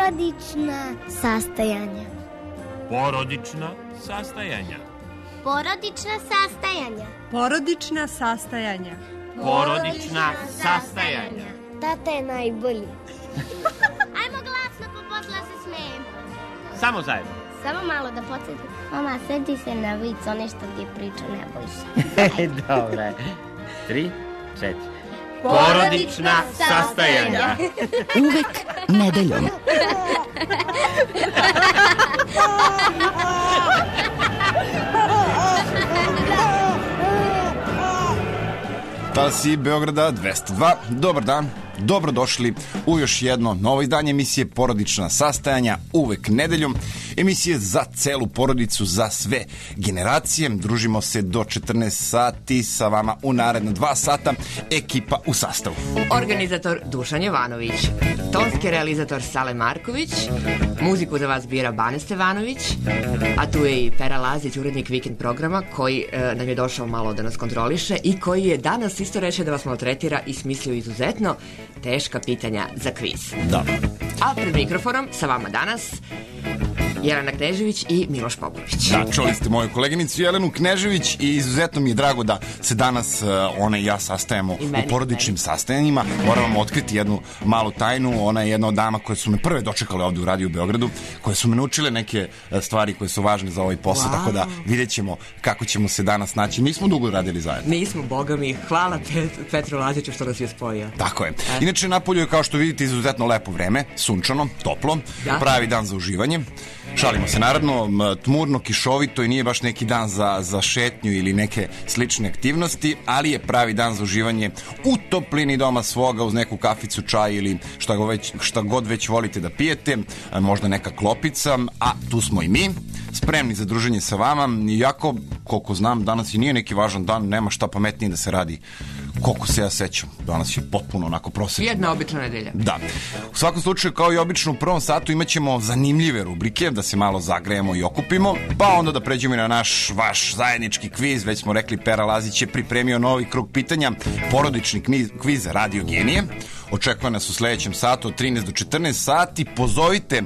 Porodična sastajanja. Porodična sastajanja. Porodična sastajanja. Porodična sastajanja. Porodična sastajanja. Tata je najbolji. Ajmo glasno, pa posle se smijem. Samo zajedno. Samo malo da podsjetim. Mama, sedi se na vic, one što ti priča, ne boj se. Dobre. 3, 4. Porodična sastajanja. Uvek nedeljom. Talasi Beograda 202. Dobar dan, dobrodošli u još jedno novo izdanje emisije Porodična sastajanja, uvek nedeljom. Emisije za celu porodicu, za sve generacije. Družimo se do 14 sati sa vama u naredna 2 sata. Ekipa u sastavu. Organizator Dušan Jovanović, tonski realizator Sale Marković, muziku za vas bira Bane Stevanović, a tu je i Pera Lazić, urednik Vikend programa, koji nam je došao malo da nas kontroliše i koji je danas isto reče da vas maltretira i smislio izuzetno teška pitanja za kviz. Da. A pred mikrofonom sa vama danas Jelena Knežević i Miloš Popović. Da, čuli ste moju koleginicu Jelenu Knežević i izuzetno mi je drago da se danas ona i ja sastajemo u porodičnim sastajanjima. Moram vam otkriti jednu malu tajnu. Ona je jedna od dama koje su me prve dočekale ovde u Radio Beogradu, koje su me naučile neke stvari koje su važne za ovaj posao, tako da vidjet ćemo kako ćemo se danas naći. Nismo dugo radili zajedno. Nismo, boga mi. Hvala Petru Laziću što nas je spojio. Tako je. Inače, napolju je, kao što vidite, izuzetno lepo vreme, sunčano, toplo, pravi dan za uživanje. Šalimo se, naravno, tmurno, kišovito i nije baš neki dan za šetnju ili neke slične aktivnosti, ali je pravi dan za uživanje u toplini doma svoga uz neku kaficu, čaj ili šta god već volite da pijete, možda neka klopica, a tu smo i mi, spremni za druženje sa vama, iako, koliko znam, danas i nije neki važan dan, nema šta pametnije da se radi. Koliko se ja sećam, danas je potpuno onako prosječno. Jedna obična nedelja. Da. U svakom slučaju, kao i obično, u prvom satu imat ćemo zanimljive rubrike, da se malo zagrejemo i okupimo, pa onda da pređemo i na vaš zajednički kviz. Već smo rekli, Pera Lazić je pripremio novi krug pitanja, porodični kviz Radio Genije. Očekuje nas u sledećem satu od 13 do 14 sati. Pozovite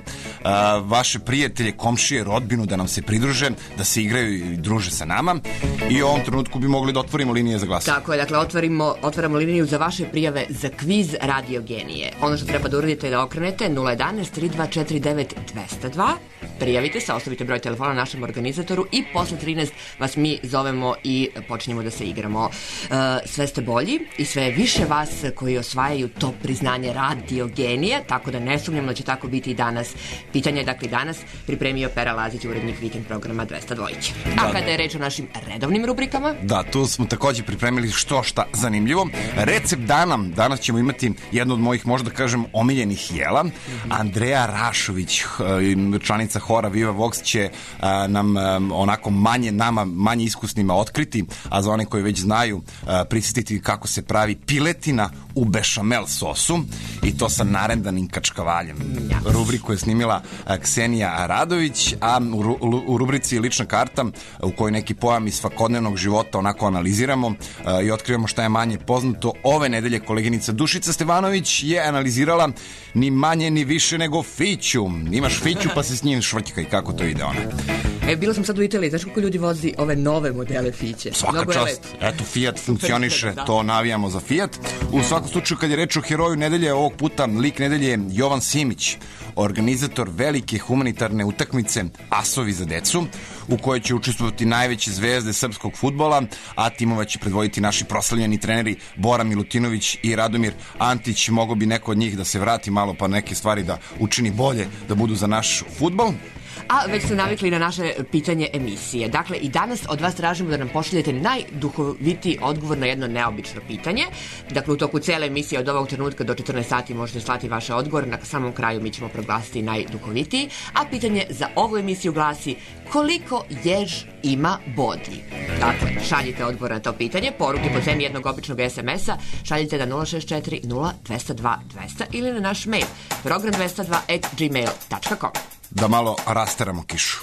vaše prijatelje, komšije, rodbinu da nam se pridruže, da se igraju i druže sa nama. I u ovom trenutku bi mogli da otvorimo linije za glasanje. Tako je, dakle, otvaramo liniju za vaše prijave za kviz Radio Genije. Ono što treba da uradite je da okrenete 011 3249 202. Prijavite se, ostavite broj telefona našem organizatoru i posle 13 vas mi zovemo i počinjemo da se igramo. Sve ste bolji i sve više vas koji osvajaju to priznanje Radio Genije, tako da ne sumnjam da će tako biti i danas. Pitanje je, dakle, danas pripremio Pera Lazić, urednik Vikend programa 202. A kada je reč o našim redovnim rubrikama? Da, tu smo takođe pripremili šta zanimljivo. Recept dana, danas ćemo imati jednu od mojih, možda kažem, omiljenih jela. Andreja Rašović, članica hora Viva Vox, će nam onako manje iskusnima otkriti, a za one koji već znaju, prisjetiti kako se pravi piletina u bešamel sosu, i to sa narendanim kačkavaljem. Rubriku je snimila Ksenija Radović, a u rubrici Lična karta, u kojoj neki pojam iz svakodnevnog života onako analiziramo i otkrivamo šta je manje poznato, ove nedelje koleginica Dušica Stevanović je analizirala ni manje ni više nego fiću. Imaš fiću pa se s njim švrćkaj, kako to ide ona. Bila sam sad u Italiji, znaš koliko ljudi vozi ove nove modele fiće? Svaka čast. Eto, Fiat funkcioniše, to navijamo za Fiat. U svakom slučaju, kad je reč o heroju nedelje, ovog puta lik nedelje je Jovan Simić, organizator velike humanitarne utakmice Asovi za decu, u kojoj će učestvovati najveće zvezde srpskog fudbala, a timova će predvoditi naši proslavljeni treneri Bora Milutinović i Radomir Antić. Mogo bi neko od njih da se vrati malo pa neke stvari da učini bolje, da budu za naš fudbal. A već ste navikli na naše pitanje emisije. Dakle, i danas od vas tražimo da nam pošaljete najduhovitiji odgovor na jedno neobično pitanje. Dakle, u toku cele emisije od ovog trenutka do 14 sati možete slati vaše odgovore. Na samom kraju mi ćemo proglasiti najduhovitiji. A pitanje za ovu emisiju glasi: koliko jež ima bodi? Dakle, šaljite odgovor na to pitanje, poruke po ceni jednog običnog SMS-a, šaljite na 064 0 202 200 ili na naš mail program202@gmail.com. Da malo rasteramo kišu.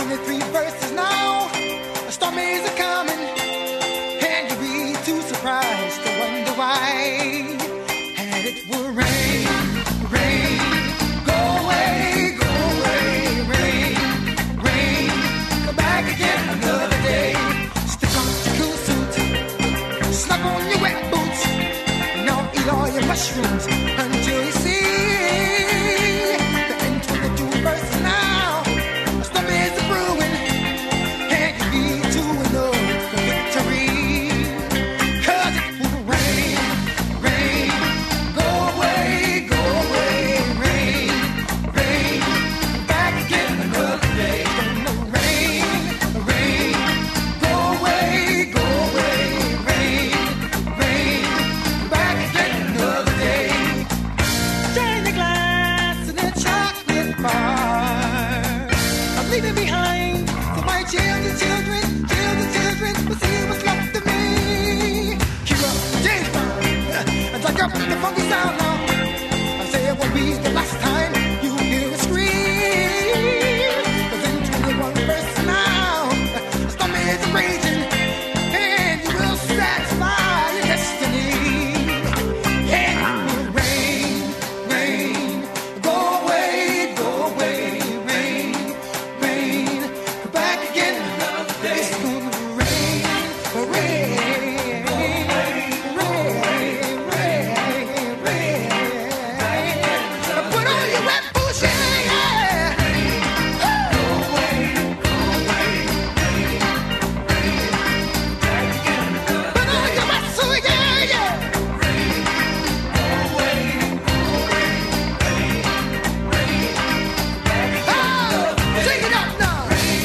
23 verses now. The storm is coming, and you'll be too surprised to wonder why. And it will rain, rain, go away, rain, rain, come back again another day. Stick on your cool suit, snug on your wet boots, and don't eat all your mushrooms until you see the end 22 verses now. The storm is brewing, and you'll be too annoyed for victory. 'Cause it will rain, rain, go away, rain, rain, back again another day. Gonna rain, rain, go away, rain, rain, back again another day. Drain the glass in a chocolate bar. I'm leaving behind for my children, children, will see what's left of me. Keep up the day, and take up the funky sound now. I say it won't be the last time you hear a scream. 'Cause in 21 verses now, the storm is raging, and you will satisfy your destiny. And it will rain, rain, go away, rain, rain, come back again another day. It's gonna rain, rain, rain, rain, rain. Put on your wet boots, yeah, yeah. Put on your wet suit, yeah, yeah. Oh, sing it up now.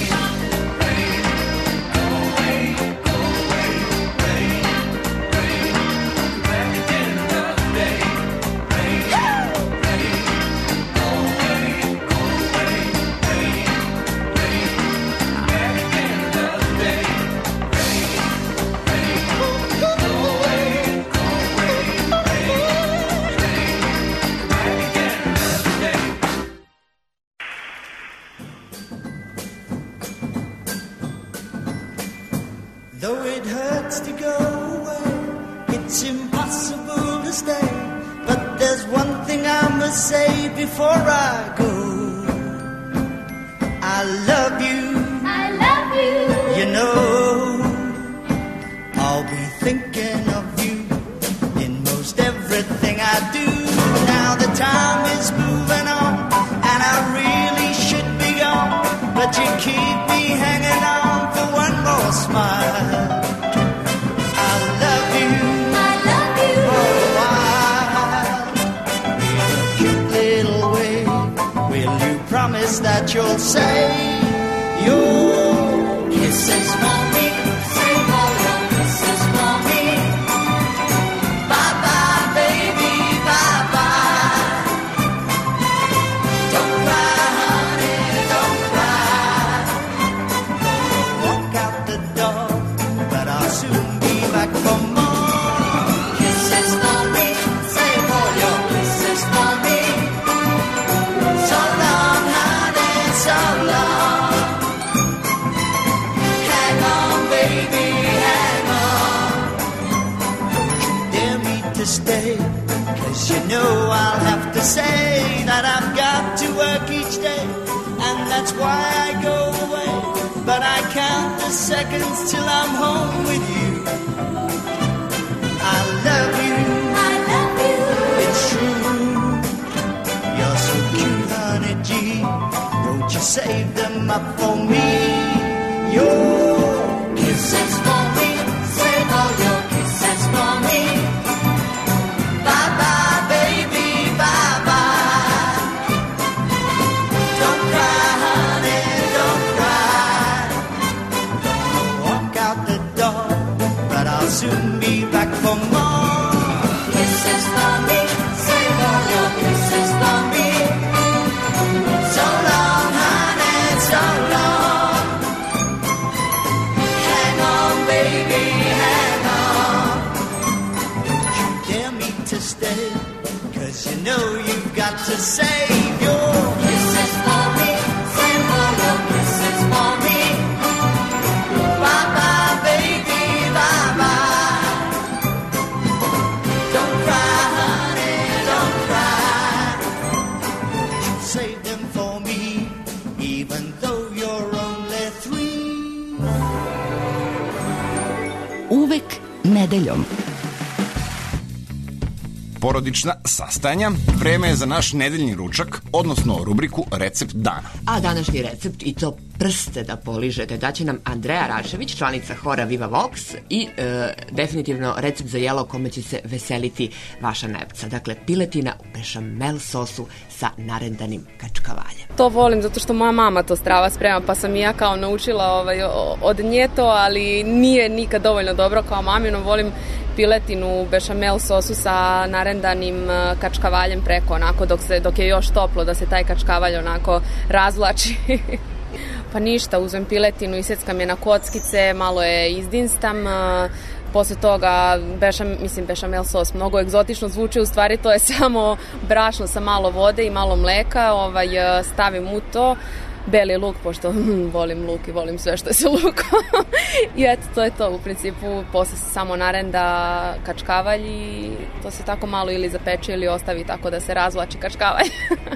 Though it hurts to go away, it's impossible to stay. But there's one thing I must say before I go. I love you, you know. I'll be thinking of you in most everything I do. Now the time is moving on, and I really should be gone, but you keep me hanging on for one more smile. I love you for a while. In a cute little way, will you promise that you'll say your kisses for me? Say all your kisses for me. Bye-bye, baby, bye-bye. Don't cry, honey, don't cry. Gonna walk out the door, but I'll soon be back for more kisses for me. Save all your kisses for me. So long, honey, so long. Hang on, baby, hang on. Don't you dare me to stay, 'cause you know I'll have to say that I've got to work each day, and that's why I go away. But I count the seconds till I'm home with you. I love you, it's true. You're so cute, honey G. Won't you save them up for me? Your kisses for me. Save all your kisses for me. Bye-bye, baby, bye-bye. Don't cry, honey, don't cry. Gonna walk out the door, but I'll soon be back for more kisses for me. Save all your kisses for me. So long, honey, so long. uvek nedeljom. Porodična sastajanja. Vreme je za naš nedeljni ručak, odnosno rubriku Recept dana. A današnji recept, i to prste da poližete, daće nam Andreja Rašević, članica hora Viva Vox i definitivno recept za jelo kome će se veseliti vaša nepca. Dakle, piletina u bešamel sosu sa narendanim kačkavaljem. To volim zato što moja mama to strava sprema, pa sam i ja kao naučila od nje to, ali nije nikad dovoljno dobro kao mamino. Volim piletinu u bešamel sosu sa narendanim kačkavaljem preko, onako dok je još toplo, da se taj kačkavalj onako razvlači. Pa ništa, uzmem piletinu, iseckam je na kockice, malo je izdinstam, posle toga bešamel sos mnogo egzotično zvuči, u stvari to je samo brašno sa malo vode i malo mleka, stavim u to beli luk, pošto volim luk i volim sve što je sa lukom. I eto, to je to u principu. Posle se samo narenda kačkavalj i to se tako malo ili zapeče ili ostavi tako da se razvlači kačkavalj.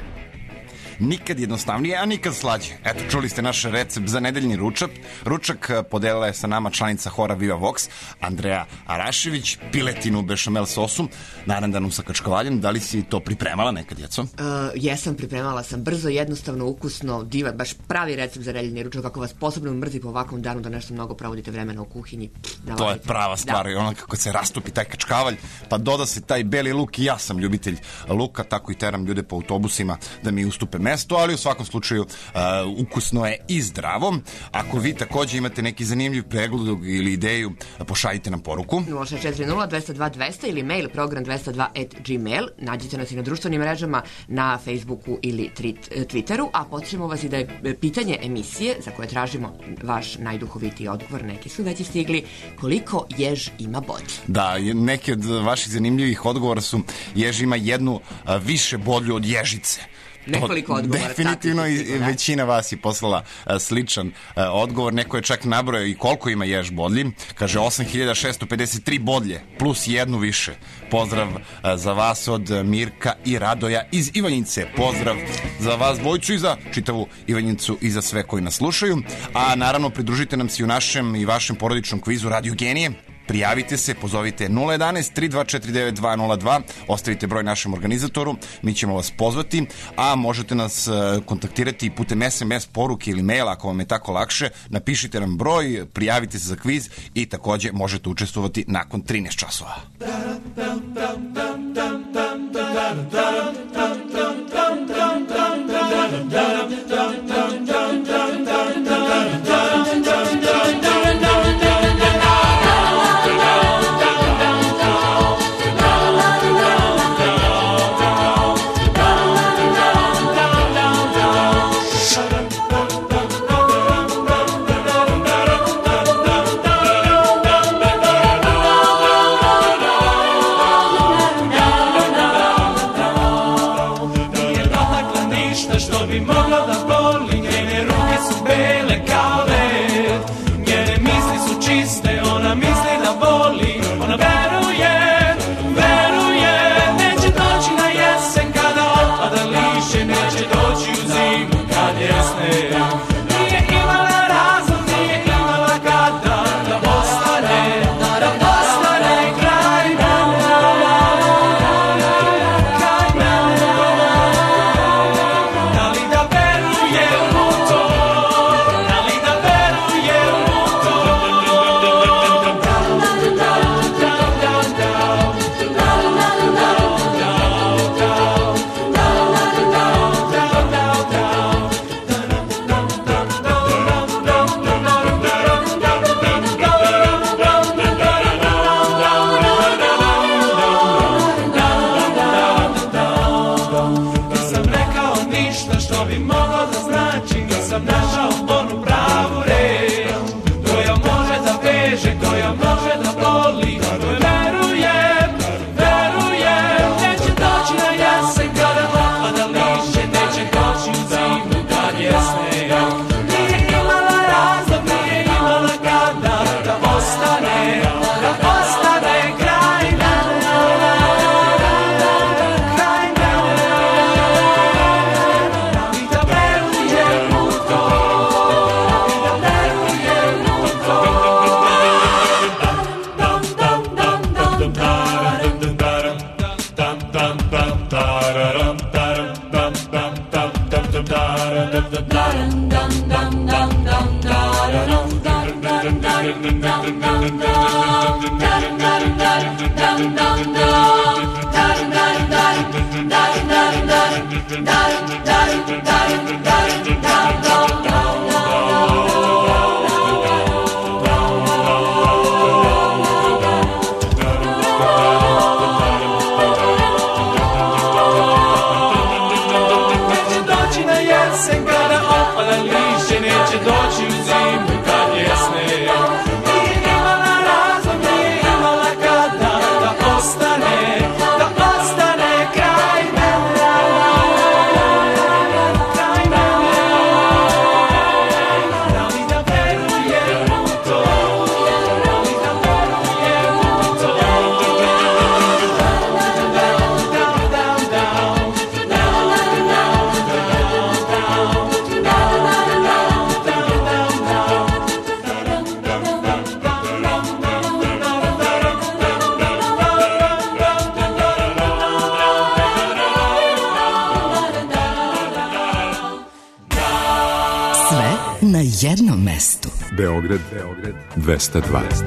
Nikad jednostavnije, a nikad slađe. Eto, čuli ste naš recept za nedeljni ručak. Ručak podelila je sa nama članica hora Viva Vox, Andreja Rašević, piletinu u bešamel sosu, narendanu sa kačkavaljem. Da li si to pripremala nekad, djeco? Jesam, pripremala sam brzo, jednostavno, ukusno, divan, baš pravi recept za nedeljni ručak. Ako vas posebno mrzi po ovakvom danu da nešto mnogo provodite vremena u kuhinji, to je prava stvar. I ono kako se rastupi taj kačkavalj, pa doda se taj beli luk, i ja sam ljubitelj luka, tako i teram ljude po autobusima da mi ustupe mesto, ali u svakom slučaju ukusno je i zdravo. Ako vi takođe imate neki zanimljiv pregled ili ideju, pošaljite nam poruku 0640-202-200 ili mail program202@gmail. Nađite nas i na društvenim mrežama, na Facebooku ili Twitteru, a podsjećamo vas i da je pitanje emisije za koje tražimo vaš najduhovitiji odgovor, neki su već stigli, koliko jež ima bodlji. Da, neki od vaših zanimljivih odgovora su jež ima jednu više bodlju od ježice. Nekoliko odgovora. Definitivno i većina vas je poslala sličan odgovor. Neko je čak nabrojao i koliko ima jež bodlji. Kaže 8653 bodlje plus jednu više. Pozdrav za vas od Mirka i Radoja iz Ivanjice. Pozdrav za vas dvojicu i za čitavu Ivanjicu i za sve koji nas slušaju. A naravno pridružite nam se u našem i vašem porodičnom kvizu Radio Genije. Prijavite se, pozovite 011-3249-202, ostavite broj našem organizatoru, mi ćemo vas pozvati, a možete nas kontaktirati putem SMS poruke ili maila ako vam je tako lakše. Napišite nam broj, prijavite se za kviz i takođe možete učestvovati nakon 13 časova. Na jednom mestu. Beograd 202.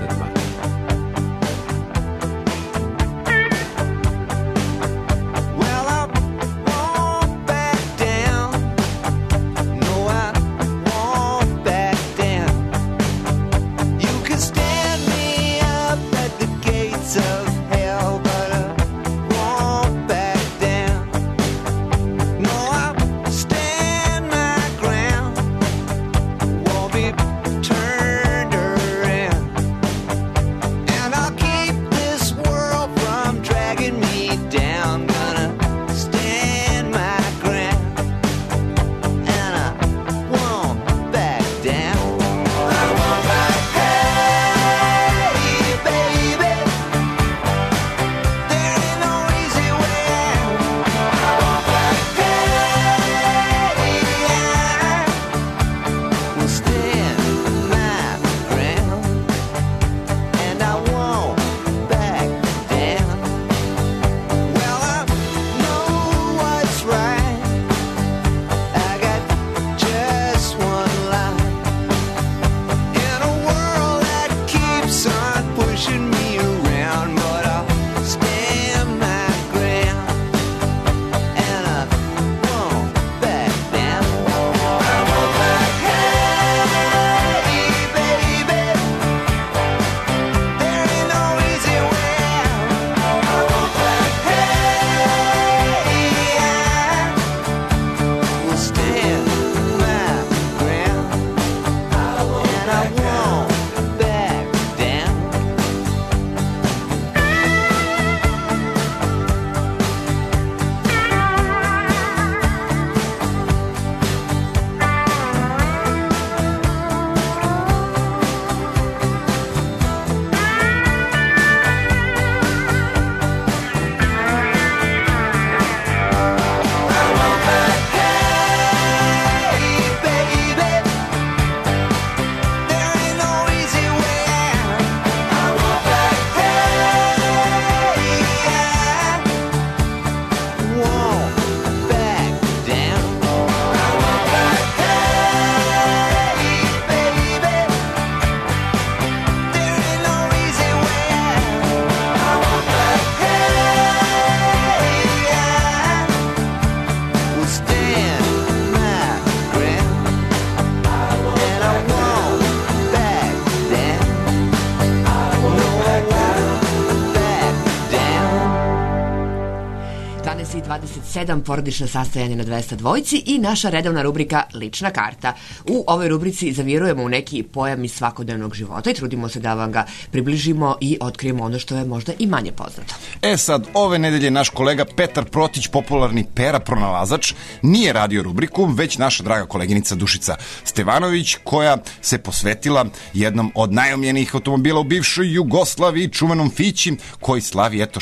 i 27 porodična sastajanja na 202 i naša redovna rubrika Lična karta. U ovoj rubrici zavirujemo u neki pojam iz svakodnevnog života i trudimo se da vam ga približimo i otkrijemo ono što je možda i manje poznato. Sad, ove nedelje naš kolega Petar Protić, popularni Pera pronalazač, nije radio rubriku, već naša draga koleginica Dušica Stevanović, koja se posvetila jednom od najomljenijih automobila u bivšoj Jugoslaviji, čuvenom Fići, koji slavi, eto,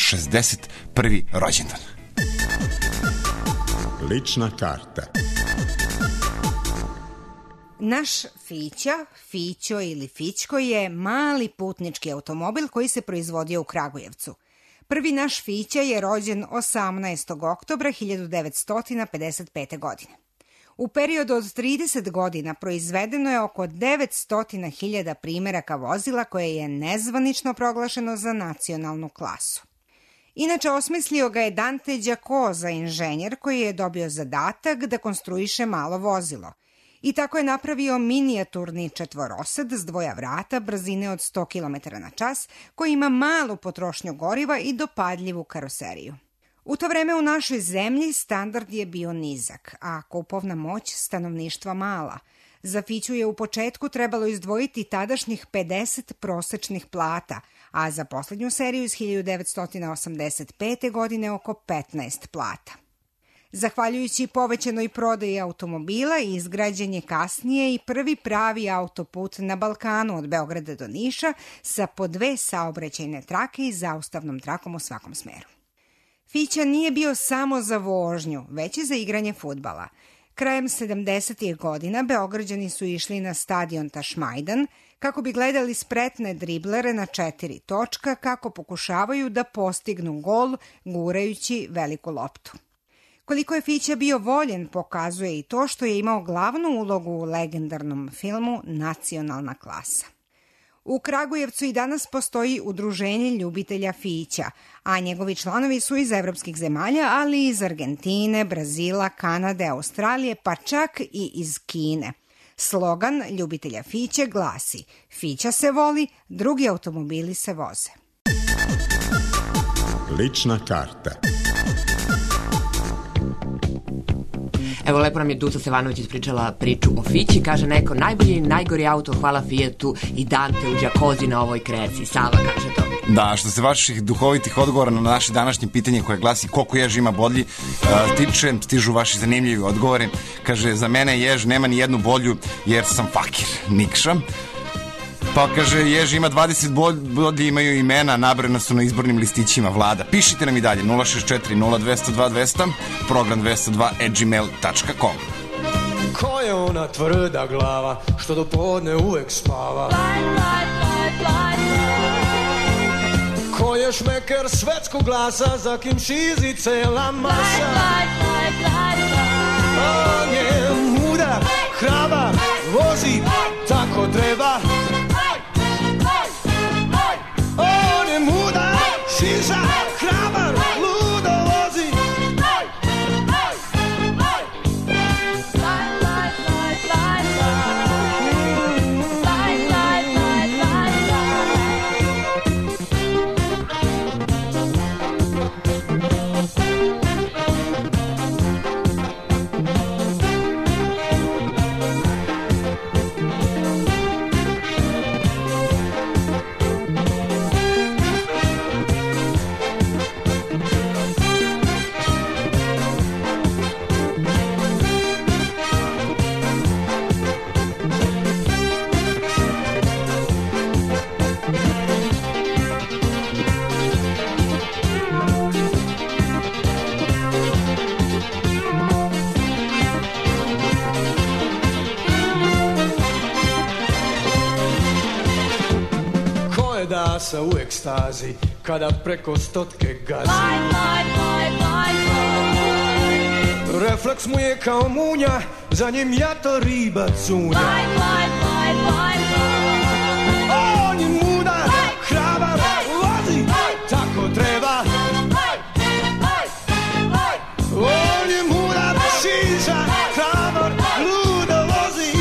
61. rođendan. Lična karta. Naš Fićo ili Fićko je mali putnički automobil koji se proizvodio u Kragujevcu. Prvi naš Fića je rođen 18. oktobra 1955. godine. U periodu od 30 godina proizvedeno je oko 900.000 primeraka vozila koje je nezvanično proglašeno za nacionalnu klasu. Inače, osmislio ga je Dante Giacosa, inženjer koji je dobio zadatak da konstruiše malo vozilo. I tako je napravio minijaturni četvorosed s dvoja vrata brzine od 100 km na čas, koji ima malu potrošnju goriva i dopadljivu karoseriju. U to vreme u našoj zemlji standard je bio nizak, a kupovna moć stanovništva mala. Za Fiću je u početku trebalo izdvojiti tadašnjih 50 prosečnih plata, a za poslednju seriju iz 1985. godine oko 15 plata. Zahvaljujući povećanoj prodaji automobila izgrađen je kasnije i prvi pravi autoput na Balkanu od Beograda do Niša sa po 2 saobraćajne trake i zaustavnom trakom u svakom smeru. Fića nije bio samo za vožnju, već i za igranje fudbala. Krajem 70. godina Beograđani su išli na stadion Tašmajdan kako bi gledali spretne driblere na 4 točka kako pokušavaju da postignu gol gurajući veliku loptu. Koliko je Fića bio voljen pokazuje i to što je imao glavnu ulogu u legendarnom filmu Nacionalna klasa. U Kragujevcu i danas postoji udruženje ljubitelja Fića, a njegovi članovi su iz evropskih zemalja, ali i iz Argentine, Brazila, Kanade, Australije, pa čak i iz Kine. Slogan ljubitelja Fiće glasi: Fića se voli, drugi automobili se voze. Lična karta. Evo, lepo nam je Duca Stevanović ispričala priču o Fići. Kaže neko, najbolji i najgori auto, hvala Fijatu i Dante u Giacosi na ovoj kreaciji. Sava kaže to. Da, što se vaših duhovitih odgovora na naše današnje pitanje koje glasi koliko jež ima bodlji tiče, stižu vaši zanimljivi odgovori. Kaže, za mene jež nema ni jednu bodlju jer sam fakir. Nikša. Pa kaže, jež ima 20 bodlji, imaju imena, nabrana su na izbornim listićima vlada. Pišite nam i dalje 064 0202 200, program 202@gmail.com. Ko je ona tvrda glava što do podne uvek spava? Ko je šmeker svetskog glasa za kim šizi cela masa? On je mudar, hrabar, vozi tako treba. On je mudar, šiza, hrabar, ludo vozi. Da se u ekstazi kada preko stotke gazi. Refleks mu je kao munja, za njim jato riba cunja. On je mudar, hrabar, vozi tako treba. On je mudar, šiza, hrabar, ludo vozi.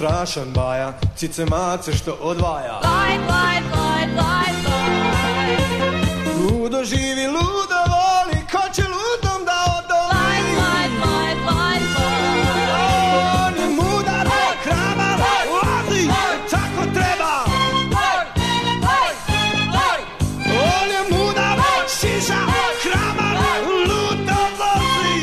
strašan baja, cice mace što odvaja. Ludo živi, ludo voli, ko će ludom da odoli? On je mudar, hrabar, ulazi, tako treba. On je mudar, šiša, hrabar, ludo vozi.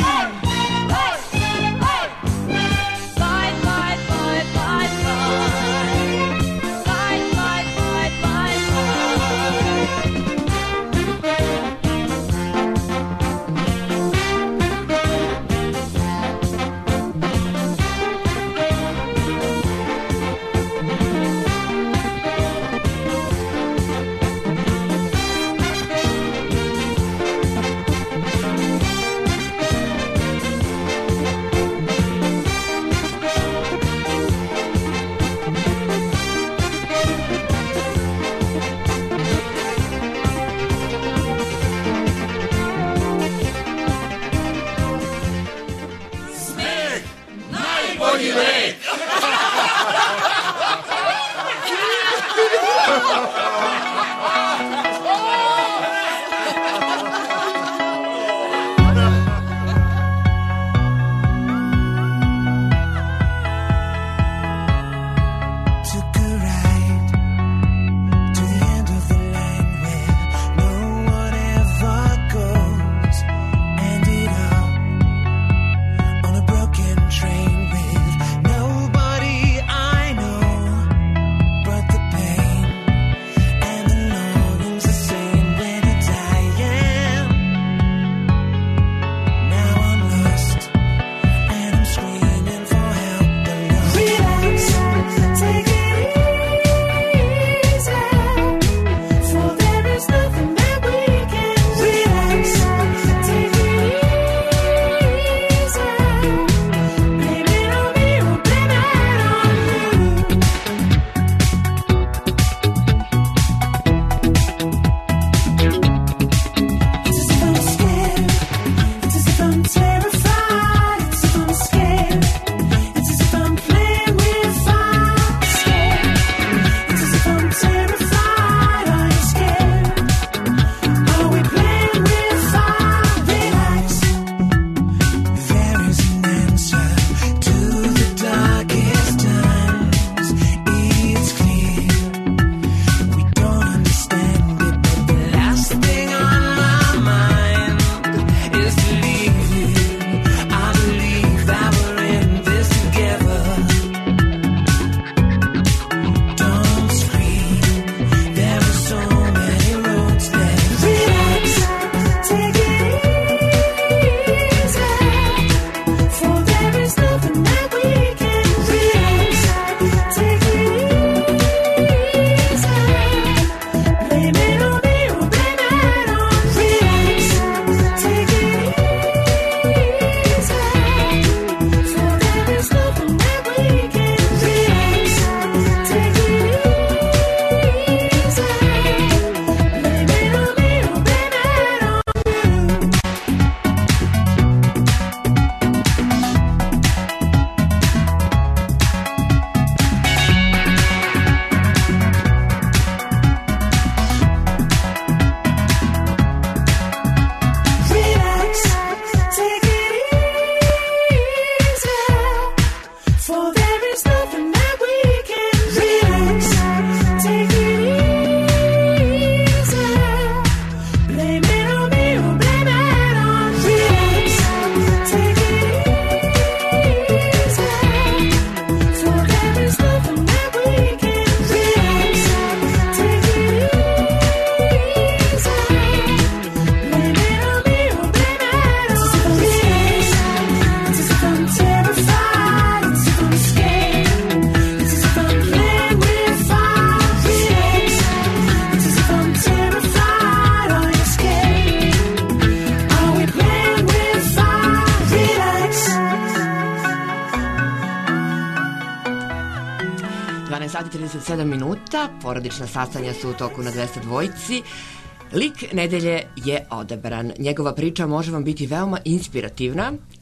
sati 37 minuta, porodična sastanja su u toku na 202. Lik nedelje je odabran. Njegova priča može vam biti veoma inspirativna,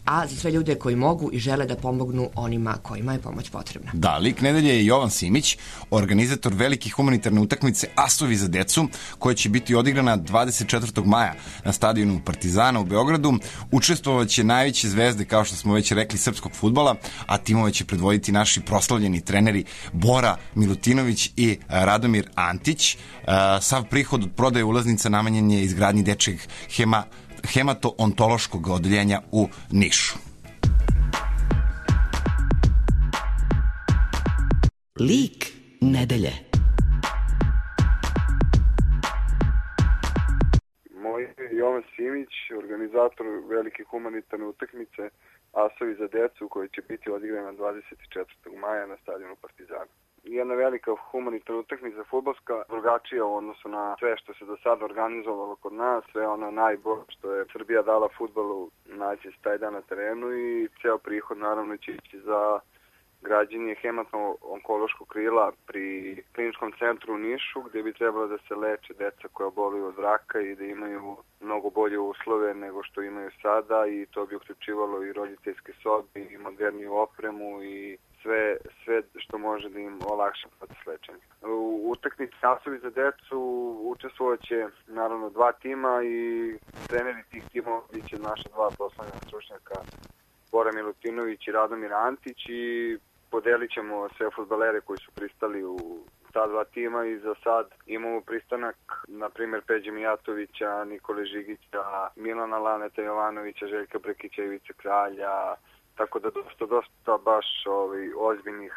a za sve ljude koji mogu i žele da pomognu onima kojima je pomoć potrebna. Da, lik nedelje je Jovan Simić, organizator velike humanitarne utakmice Asovi za decu, koja će biti odigrana 24. maja na stadionu Partizana u Beogradu. Učestvovaće najveće zvezde, kao što smo već rekli, srpskog fudbala, a timove će predvoditi naši proslavljeni treneri Bora Milutinović i Radomir Antić. Sav prihod od prodaje ulaznica namenjen je izgradnji dečjeg hemato-ontološkog odeljenja u Nišu. Lik nedelje. Moj je Jovan Simić, organizator velike humanitarne utakmice Asovi za decu, koji će biti odigrana 24. maja na stadionu Partizana. Jedna velika humanitarna utakmica fudbalska, drugačija u odnosu na sve što se do sada organizovalo kod nas, sve ono najbolje što je Srbija dala fudbalu, naći se taj dan na terenu i ceo prihod naravno će ići za građenje hematno-onkološkog krila pri kliničkom centru u Nišu, gde bi trebalo da se leče deca koja boluju od raka i da imaju mnogo bolje uslove nego što imaju sada, i to bi uključivalo i roditeljske sobe i moderniju opremu i sve što može da im olakša proces lečenja. U utakmici Asovi za decu učestvovaće naravno 2 tima i treneri tih timova biće naša 2 proslavljena stručnjaka, Bora Milutinović i Radomir Antić, i podelit ćemo sve fudbalere koji su pristali u ta 2 tima, i za sad imamo pristanak na primjer Peđe Mijatovića, Nikole Žigića, Milana Laneta Jovanovića, Željka Brekića, Ivice Kralja, tako da dosta baš ozbiljnih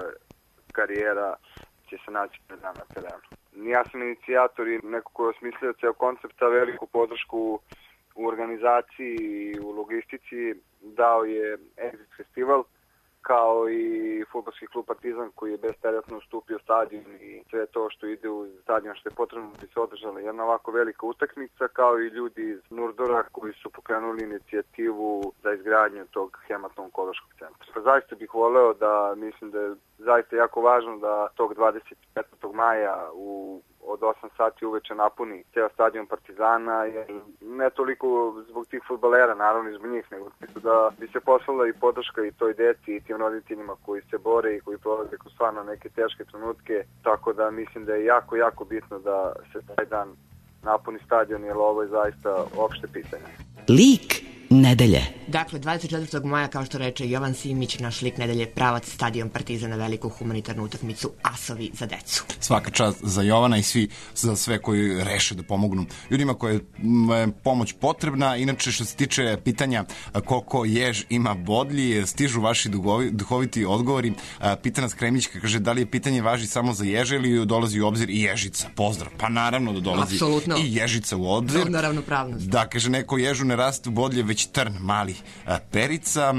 karijera će se naći pred nama na terenu. Ja sam inicijator i neko ko je osmislio ceo koncepta, veliku podršku u organizaciji i u logistici dao je Exit Festival, kao i fudbalski klub Partizan, koji je bezteretno ustupio stadion i sve to što ide u stadion što je potrebno da bi se održala jedna ovako velika utakmica, kao i ljudi iz Nurdora koji su pokrenuli inicijativu za izgradnju tog hematno-onkološkog centra. Zaista bih voleo da, mislim da je zaista jako važno da tog 25. maja od 8 sati uveče napuni ceo stadion Partizana, jer ne toliko zbog tih fudbalera, naravno i zbog njih, nego da bi se poslala i podrška i toj deci i tim roditeljima koji se bore i koji prolaze kroz stvarno neke teške trenutke, tako da mislim da je jako, jako bitno da se taj dan napuni stadion, jer ovo je zaista opšte pitanje. Lik nedelje. Dakle, 24. maja, kao što reče Jovan Simić, naš lik nedelje, pravac stadion Partizana, veliku humanitarnu utakmicu Asovi za decu. Svaka čast za Jovana i za sve koji reše da pomognu ljudima koje je pomoć potrebna. Inače, što se tiče pitanja koliko jež ima bodlji, stižu vaši duhoviti odgovori. Pita nas Kremljićka, kaže, da li je pitanje važi samo za ježe ili dolazi u obzir i ježica? Pozdrav. Pa naravno da dolazi i ježica u obzir. Rodna ravnopravnost. Da, kaže, neko ježu ne raste u bodlje, već trn, mali perica.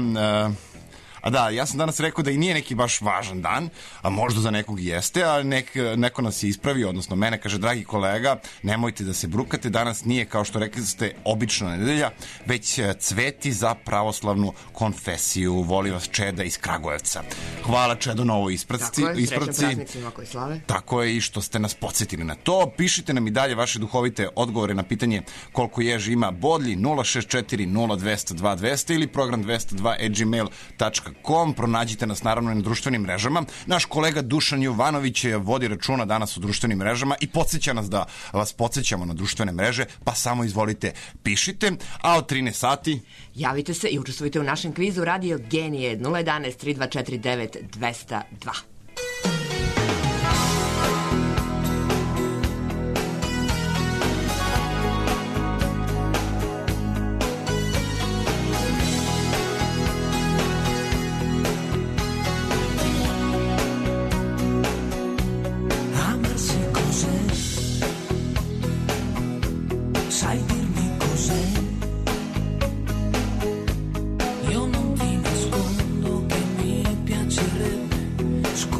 A da, ja sam danas rekao da i nije neki baš važan dan, a možda za nekog jeste, a neko nas je ispravio, odnosno mene, kaže, dragi kolega, nemojte da se brukate, danas nije, kao što rekli ste, obična nedelja, već cveti za pravoslavnu konfesiju. Voli vas Čeda iz Kragujevca. Hvala, Čedo, na ovoj ispravci. Tako je, srećan praznicima koji slave. Tako je, i što ste nas podsjetili na to. Pišite nam i dalje vaše duhovite odgovore na pitanje koliko ježi ima bodlji, 064 0200 2200 ili program 202@gmail.com. Pronađite nas naravno na društvenim mrežama. Naš kolega Dušan Jovanović vodi računa danas o društvenim mrežama i podsjeća nas da vas podsjećamo na društvene mreže, pa samo izvolite, pišite, a od 13 sati javite se i učestvujte u našem kvizu Radio Genije 011 3249 202. Io non ti nascondo che mi piacerebbe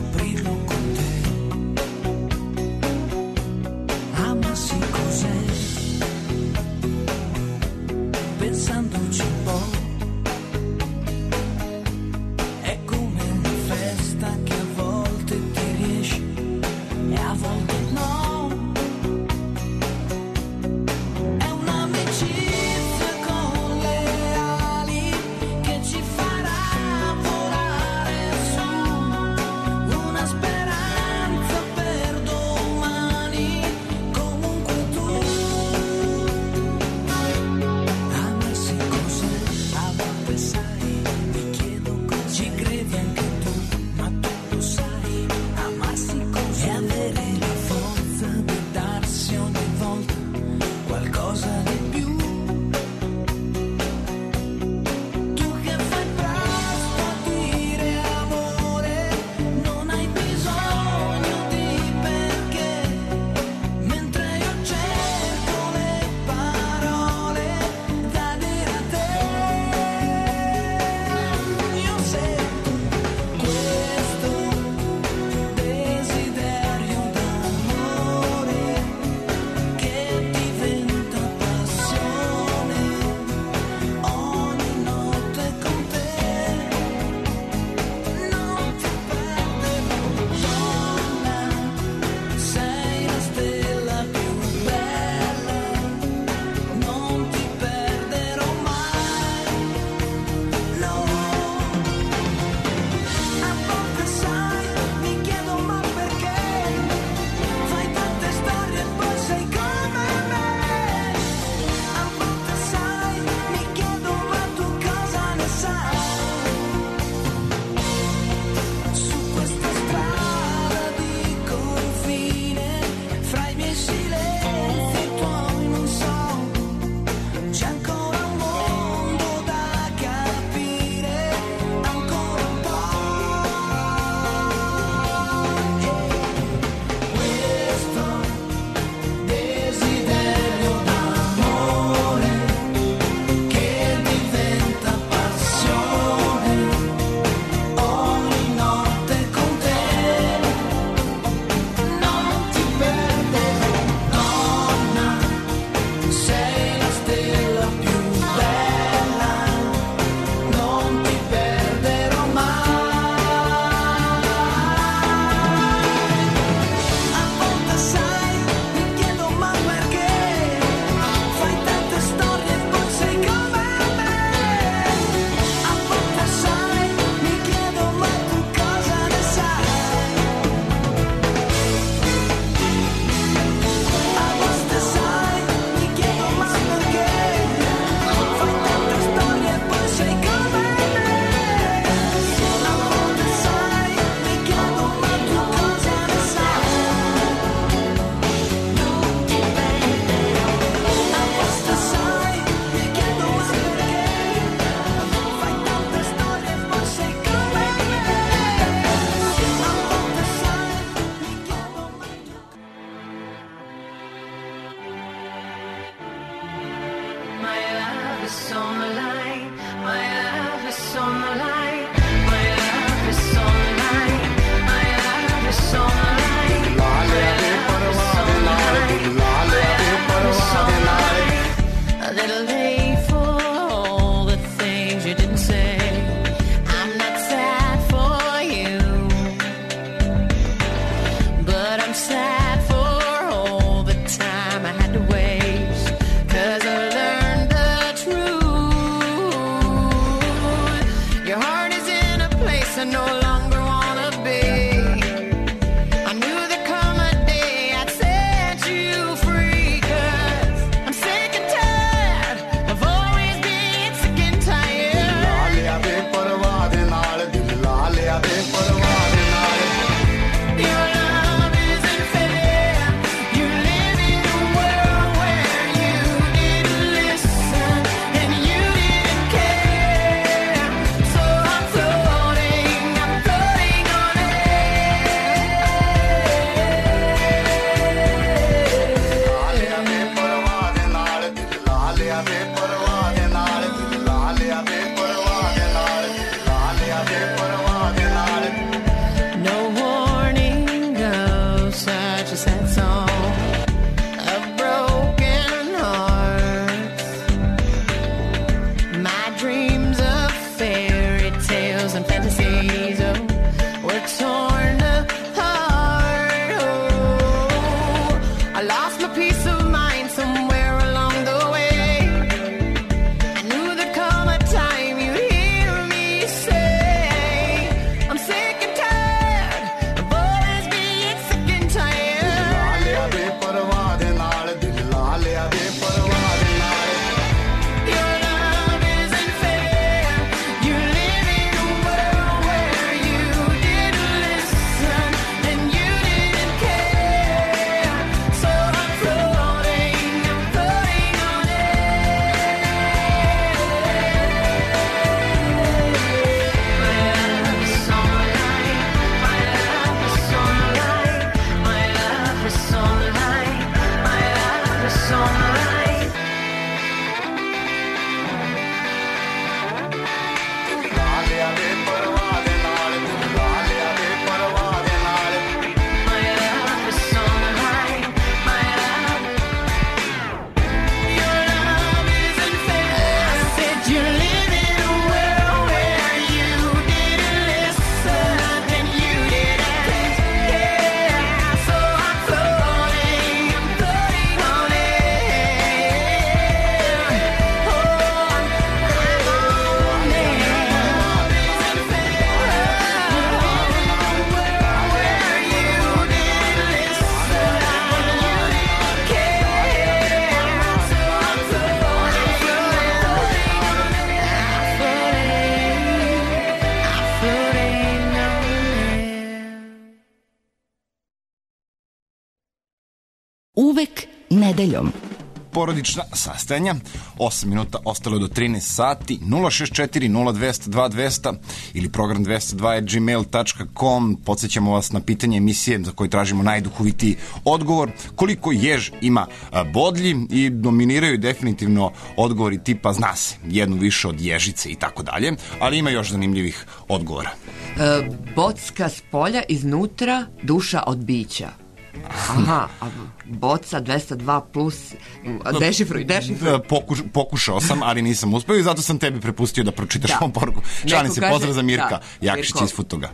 sad for all the time I had to waste, 'cause I learned the truth. Your heart is in a place I no longer wanna be. I knew there'd come a day I'd set you free, 'cause I'm sick and tired of always being sick and tired. Your love isn't fair. You live in a world where you didn't listen and you didn't care. So I'm floating on no warning of such a sad song of broken hearts. My dreams of fairy tales and fantasies were torn apart. Oh, I lost my peace of mind somewhere along the way. I knew there'd come a time you'd hear me say, I'm sick and tired of always being sick and tired. Your love isn't fair. You live in a world where you didn't listen and you didn't care. So I'm floating on Uvek nedeljom. Porodična sastajanja, 8 minuta ostalo do 13 sati, 064 0200 2200 ili program 202@gmail.com. Podsjećamo vas na pitanje emisije za koje tražimo najduhovitiji odgovor. Koliko jež ima bodlji, i dominiraju definitivno odgovori tipa zna se, jednu više od ježice i tako dalje, ali ima još zanimljivih odgovora. Bocka s polja, iznutra, duša od bića. Aha, a boca 202 plus, dešifruj. Pokušao sam, ali nisam uspeo i zato sam tebi prepustio da pročitaš ovom poruku. Šalim se, pozdrav za Mirka Jakšić iz Futoga.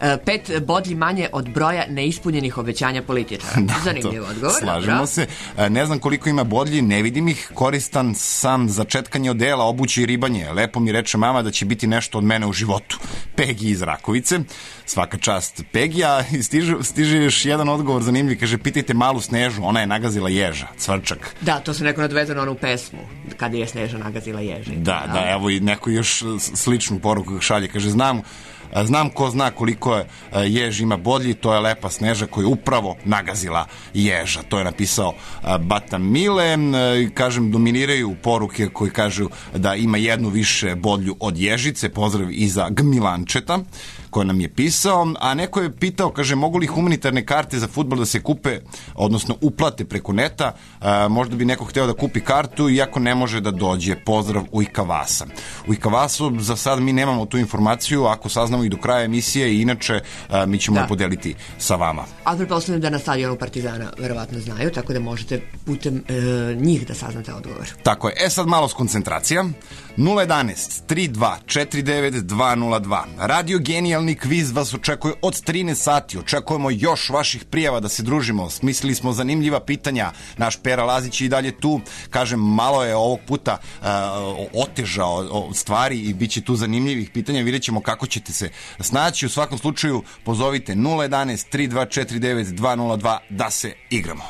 5 bodlji manje od broja neispunjenih obećanja političara. Zanimljiv odgovor. Slažemo se. Ne znam koliko ima bodlji, ne vidim ih, koristan sam za četkanje odela, obuće i ribanje. Lepo mi reče mama da će biti nešto od mene u životu. Pegi iz Rakovice. Svaka čast Pegi, a stiže još jedan odgovor zanimljiv. Kaže, pitajte malu Snežu, ona je nagazila ježa, Cvrčak. Da, to se neko nadvezao na onu pesmu, kada je Sneža nagazila ježa. Da, evo i neko još sličnu poruku šalje. Kaže, znam ko zna koliko jež ima bodlji, to je lepa Sneža koja je upravo nagazila ježa. To je napisao Bata Mile. Kažem, dominiraju poruke koji kažu da ima jednu više bodlju od ježice. Pozdrav i za Gmilančeta koji nam je pisao, a neko je pitao, kaže, mogu li humanitarne karte za fudbal da se kupe, odnosno uplate preko neta, možda bi neko hteo da kupi kartu, iako ne može da dođe. Pozdrav u Ikavasa. U Ikavasu za sad mi nemamo tu informaciju, ako saznamo i do kraja emisije, i inače mi ćemo je podeliti sa vama. A pretpostavljam da na stadionu Partizana verovatno znaju, tako da možete putem njih da saznate odgovor. Tako je. Sad malo s koncentracija. 011 32 49 202. Radio Genija genijalni kviz vas očekuje od 13 sati. Očekujemo još vaših prijava da se družimo. Smislili smo zanimljiva pitanja. Naš Pera Lazić je i dalje tu. Kažem, malo je ovog puta otežao stvari i bit će tu zanimljivih pitanja. Vidjet ćemo kako ćete se snaći. U svakom slučaju pozovite 011 3249 202 da se igramo.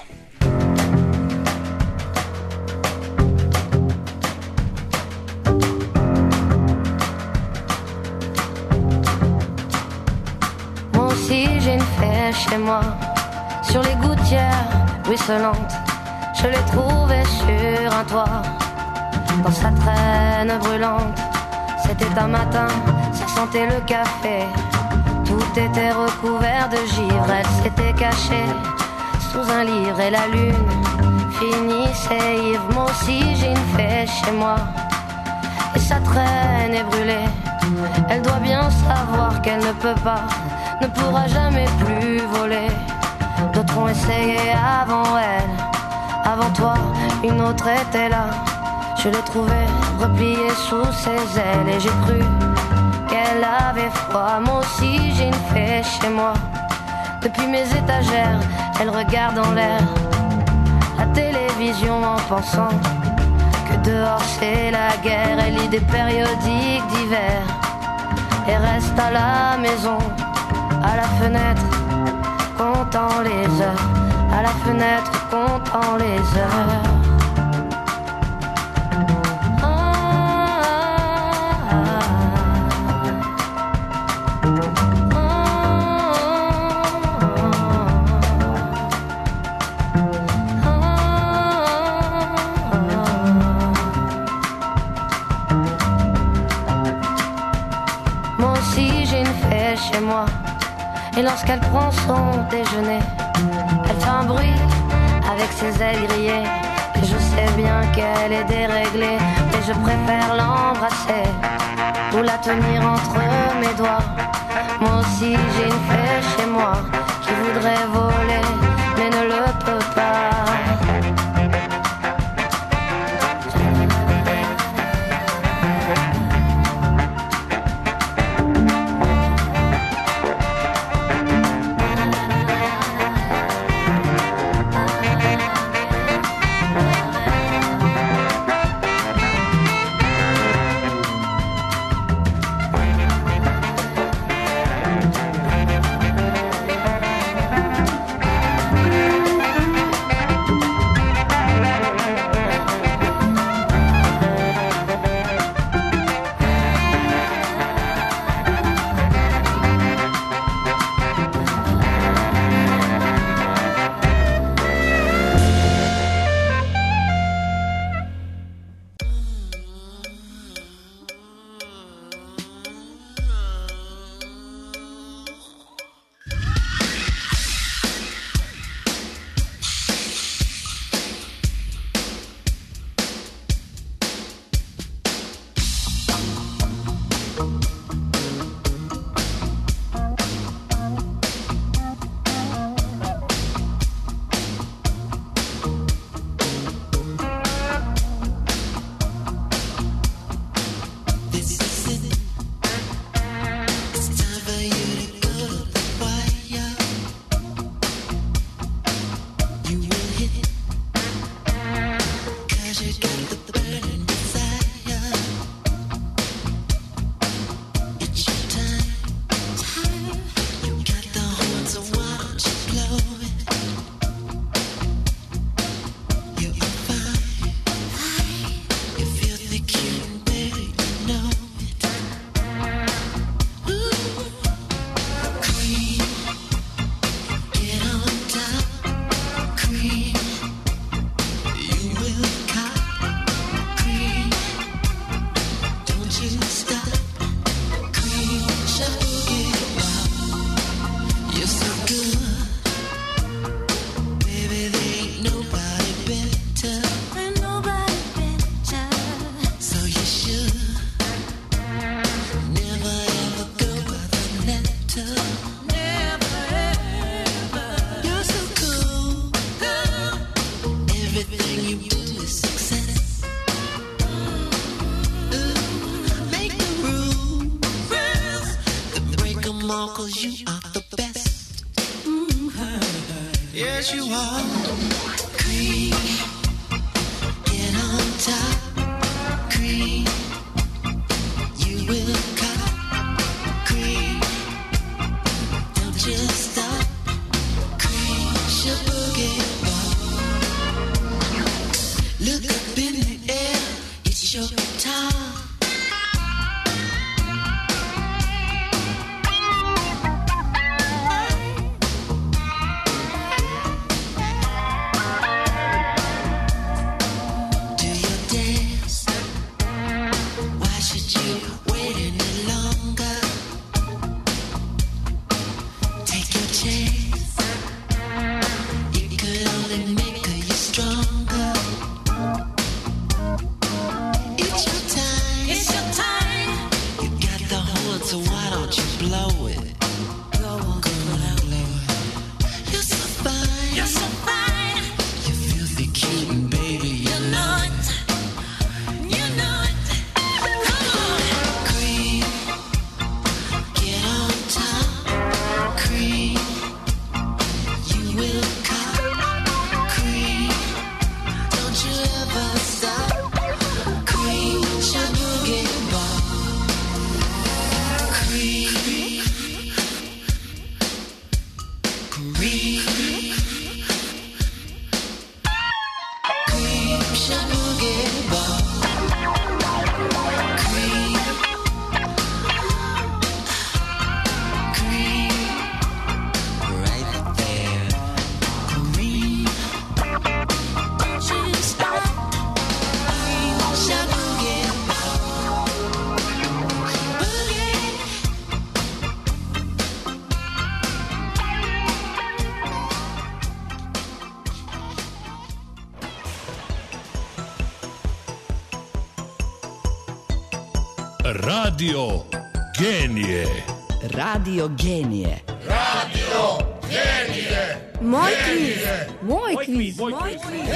J'ai une fée chez moi, sur les gouttières ruisselantes. Je l'ai trouvée sur un toit, dans sa traîne brûlante. C'était un matin, ça sentait le café. Tout était recouvert de givre. Elle s'était cachée sous un livre et la lune finissait ivre. Moi aussi j'ai une fée chez moi, et sa traîne est brûlée. Elle doit bien savoir qu'elle ne peut pas, ne pourra jamais plus voler. D'autres ont essayé avant elle, avant toi, une autre était là. Je l'ai trouvée repliée sous ses ailes et j'ai cru qu'elle avait froid. Moi aussi j'ai une fée chez moi. Depuis mes étagères, elle regarde en l'air la télévision en pensant que dehors c'est la guerre. Elle lit des périodiques d'hiver et reste à la maison, à la fenêtre, comptant les heures, à la fenêtre, comptant les heures. Moi aussi j'ai une fée chez moi. Et lorsqu'elle prend son déjeuner, elle fait un bruit avec ses ailes grillées. Et je sais bien qu'elle est déréglée, mais je préfère l'embrasser ou la tenir entre mes doigts. Moi aussi j'ai une fée chez moi qui voudrait voler, mais ne le peut pas. Yes, you are. Cream, get on top. Cream, you will cop. Cream, don't just stop. Cream, your boogie ball. Look up in the air, it's your time. Radio Genije. Radio Genije. Radio Genije. Moj kviz. Moj kviz. Moj kviz.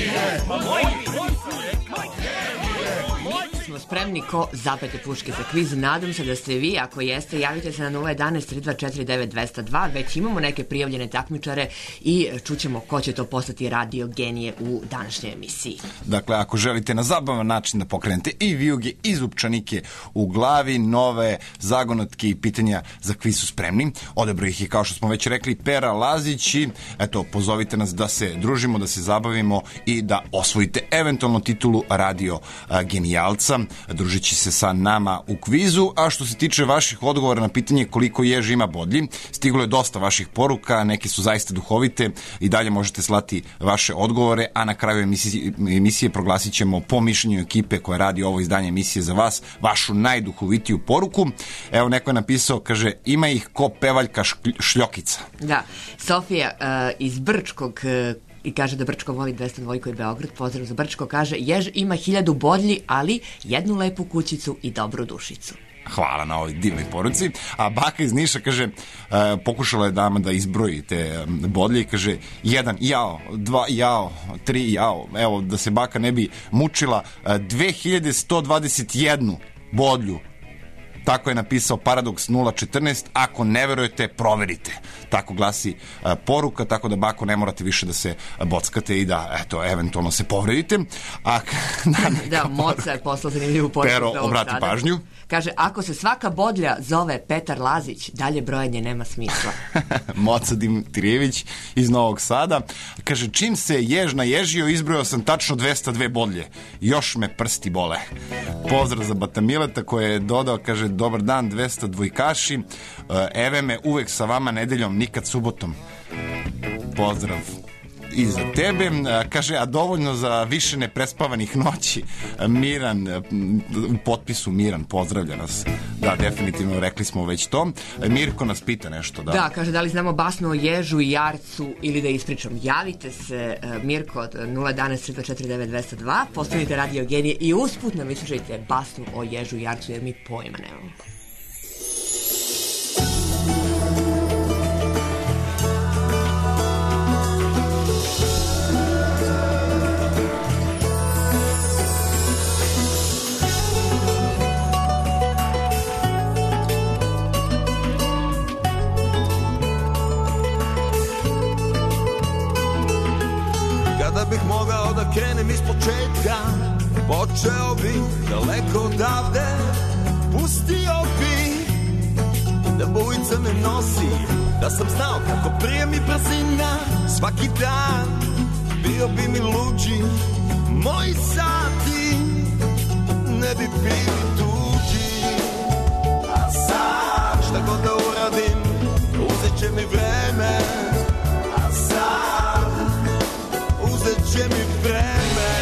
Smo spremni ko zapete puške za kviz. Nadam se da ste vi. Ako jeste, javite se na 011-324-9202. Već imamo neke prijavljene takmičare i čućemo ko će to postati Radio Genije u današnjoj emisiji. Dakle, ako želite na zabavan način da pokrenete i vijuge i zupčanike u glavi, nove zagonotke i pitanja za kviz su spremni. Odebro ih je, kao što smo već rekli, Pera Lazić i eto, pozovite nas da se družimo, da se zabavimo i da osvojite eventualno titulu Radio Genijalca, družići se sa nama u kvizu. A što se tiče vaših odgovora na pitanje koliko jež ima bodlji, stiglo je dosta vaših poruka, neke su zaista duhovite, i dalje možete slati vaše odgovore, a na kraju emisije proglasit ćemo po mišljenju ekipe koja radi ovo izdanje emisije za vas, vašu najduhovitiju poruku. Evo, neko je napisao, kaže, ima ih ko pevaljka Šljokica. Da, Sofija iz Brčkog i kaže da Brčko voli 202 i Beograd, pozdrav za Brčko, kaže jež ima 1000 bodlji, ali jednu lepu kućicu i dobru dušicu. Hvala na ovoj divnoj poruci. A baka iz Niša kaže, pokušala je dama da izbroji te bodlje i kaže 1 jao, 2 jao, 3 jao. Evo, da se baka ne bi mučila, 2121 bodlju. Tako je napisao Paradoks 014. Ako ne verujete, proverite. Tako glasi poruka, tako da, bako, ne morate više da se bockate i da, eto, eventualno se povredite. Da, Moca je poslao zanimljivu poruku. Pero, obrati pažnju. Kaže, ako se svaka bodlja zove Petar Lazić, dalje brojanje nema smisla. Moca Dimitrijević iz Novog Sada. Kaže, čim se jež naježio, izbrojao sam tačno 202 bodlje. Još me prsti bole. Pozdrav za Batamileta koji je dodao, kaže, dobar dan 202kaši. Eve me uvek sa vama nedeljom, nikad subotom. Pozdrav i za tebe. Kaže, a dovoljno za više neprespavanih noći. Miran, u potpisu Miran pozdravlja nas. Da, definitivno, rekli smo već to. Mirko nas pita nešto. Da, kaže, da li znamo basnu o ježu i jarcu ili da ispričam. Javite se, Mirko, od 011-324-9202, postavite Radio Genije i usput nam ispričajte basnu o ježu i jarcu, jer mi pojma nemamo. Počeo bi daleko odavde, pustio bi da bujica me nosi, da sam znao kako prije mi brzina svaki dan, bio bi mi luđi, moji sati ne bi bili tuđi. A sad šta god da uradim, uzet će mi vreme. A sad uzet će mi vreme.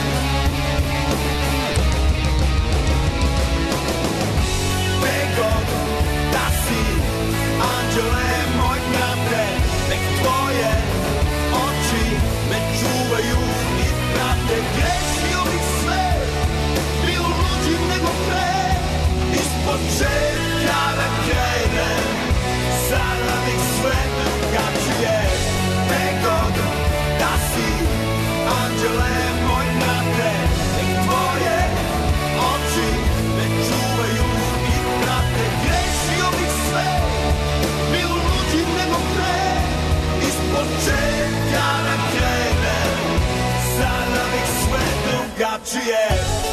God, da si, anđele moj brate, nek tvoje oči me čuvaju i prate. Grešio bih sve, bio luđim nego pre, ispočetka da krenem, sada bih sve drugačije. God, da si, anđele moj brate, nek tvoje oči me čuvaju. Grešio bih sve, bio luđim nego pre, ispočetka da krenem, sada bih sve drugačije.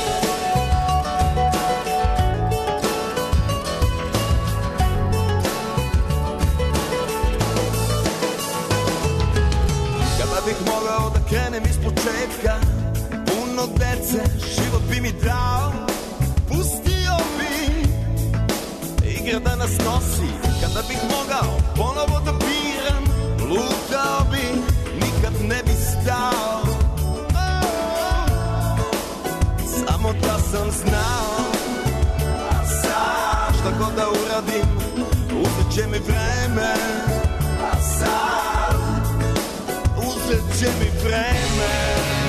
Kada bih mogao da krenem ispočetka, puno dece, život bi mi dao, pustio bi igra da nas nosi. Kada bih mogao ponovo da biram, lutao bi, nikad ne bi stao. Samo da sam znao. A sad šta god da uradim, uzet će mi vreme. A sad uzet će mi vreme.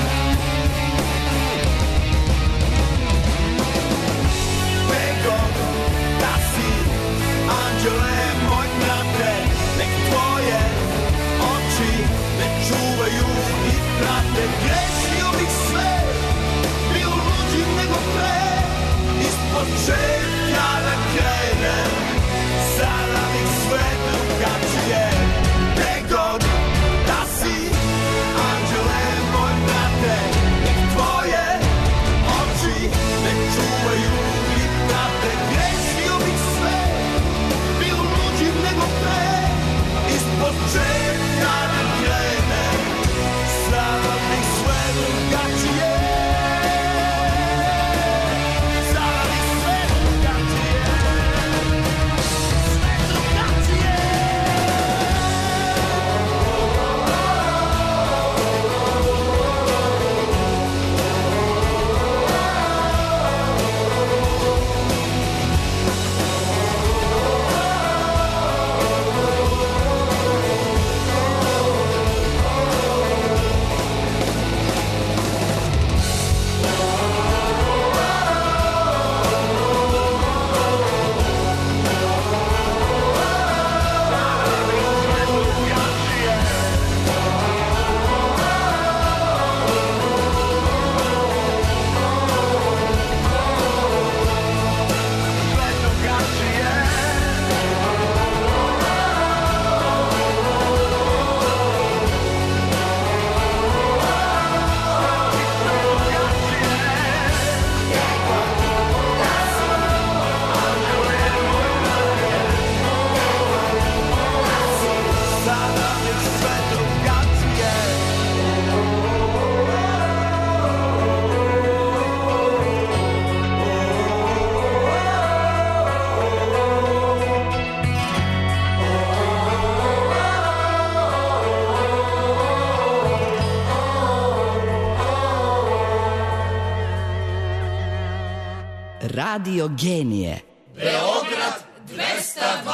Anđele moj brate, nek tvoje oči me čuvaju i prate. Grešio bih sve, bio luđim nego pre, ispočetka da krenem, sada bih sve drugačije. Gde god da si, anđele moj brate, nek tvoje oči me čuvaju i prate. Grešio bih sve, nego pre, ispočetka da krenem, sada bih sve drugačije. Sada bih sve drugačije. Sve drugačije. Radio Genije. Beograd 202.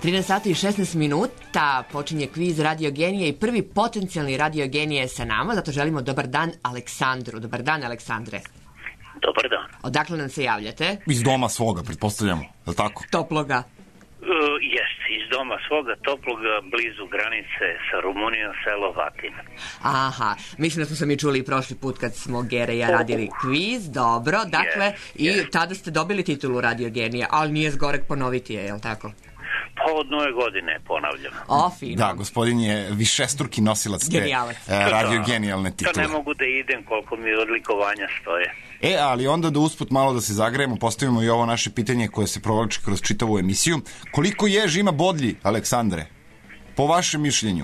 13 sati i 16 minuta počinje kviz Radio Genije i prvi potencijalni Radio Genije je sa nama, zato želimo dobar dan Aleksandru. Dobar dan, Aleksandre. Dobar dan. Odakle nam se javljate? Iz doma svoga, pretpostavljamo, je li tako? Toploga. Jeste, iz doma svoga toploga, blizu granice sa Rumunijom, selo Vatin. Aha, mislim da smo se mi čuli i prošli put kad smo Gera i ja radili kviz, dobro, dakle, i tada ste dobili titulu Radio Genije, ali nije zgorek ponoviti je, jel tako? Pa od nove godine ponavljam. O, fino. Da, gospodin je višestruki nosilac te Radio Genijalne titule. To ne mogu da idem koliko mi odlikovanja stoje. Ali onda da usput malo da se zagrejemo, postavimo i ovo naše pitanje koje se provlači kroz čitavu emisiju. Koliko jež ima bodlji, Aleksandre? Po vašem mišljenju?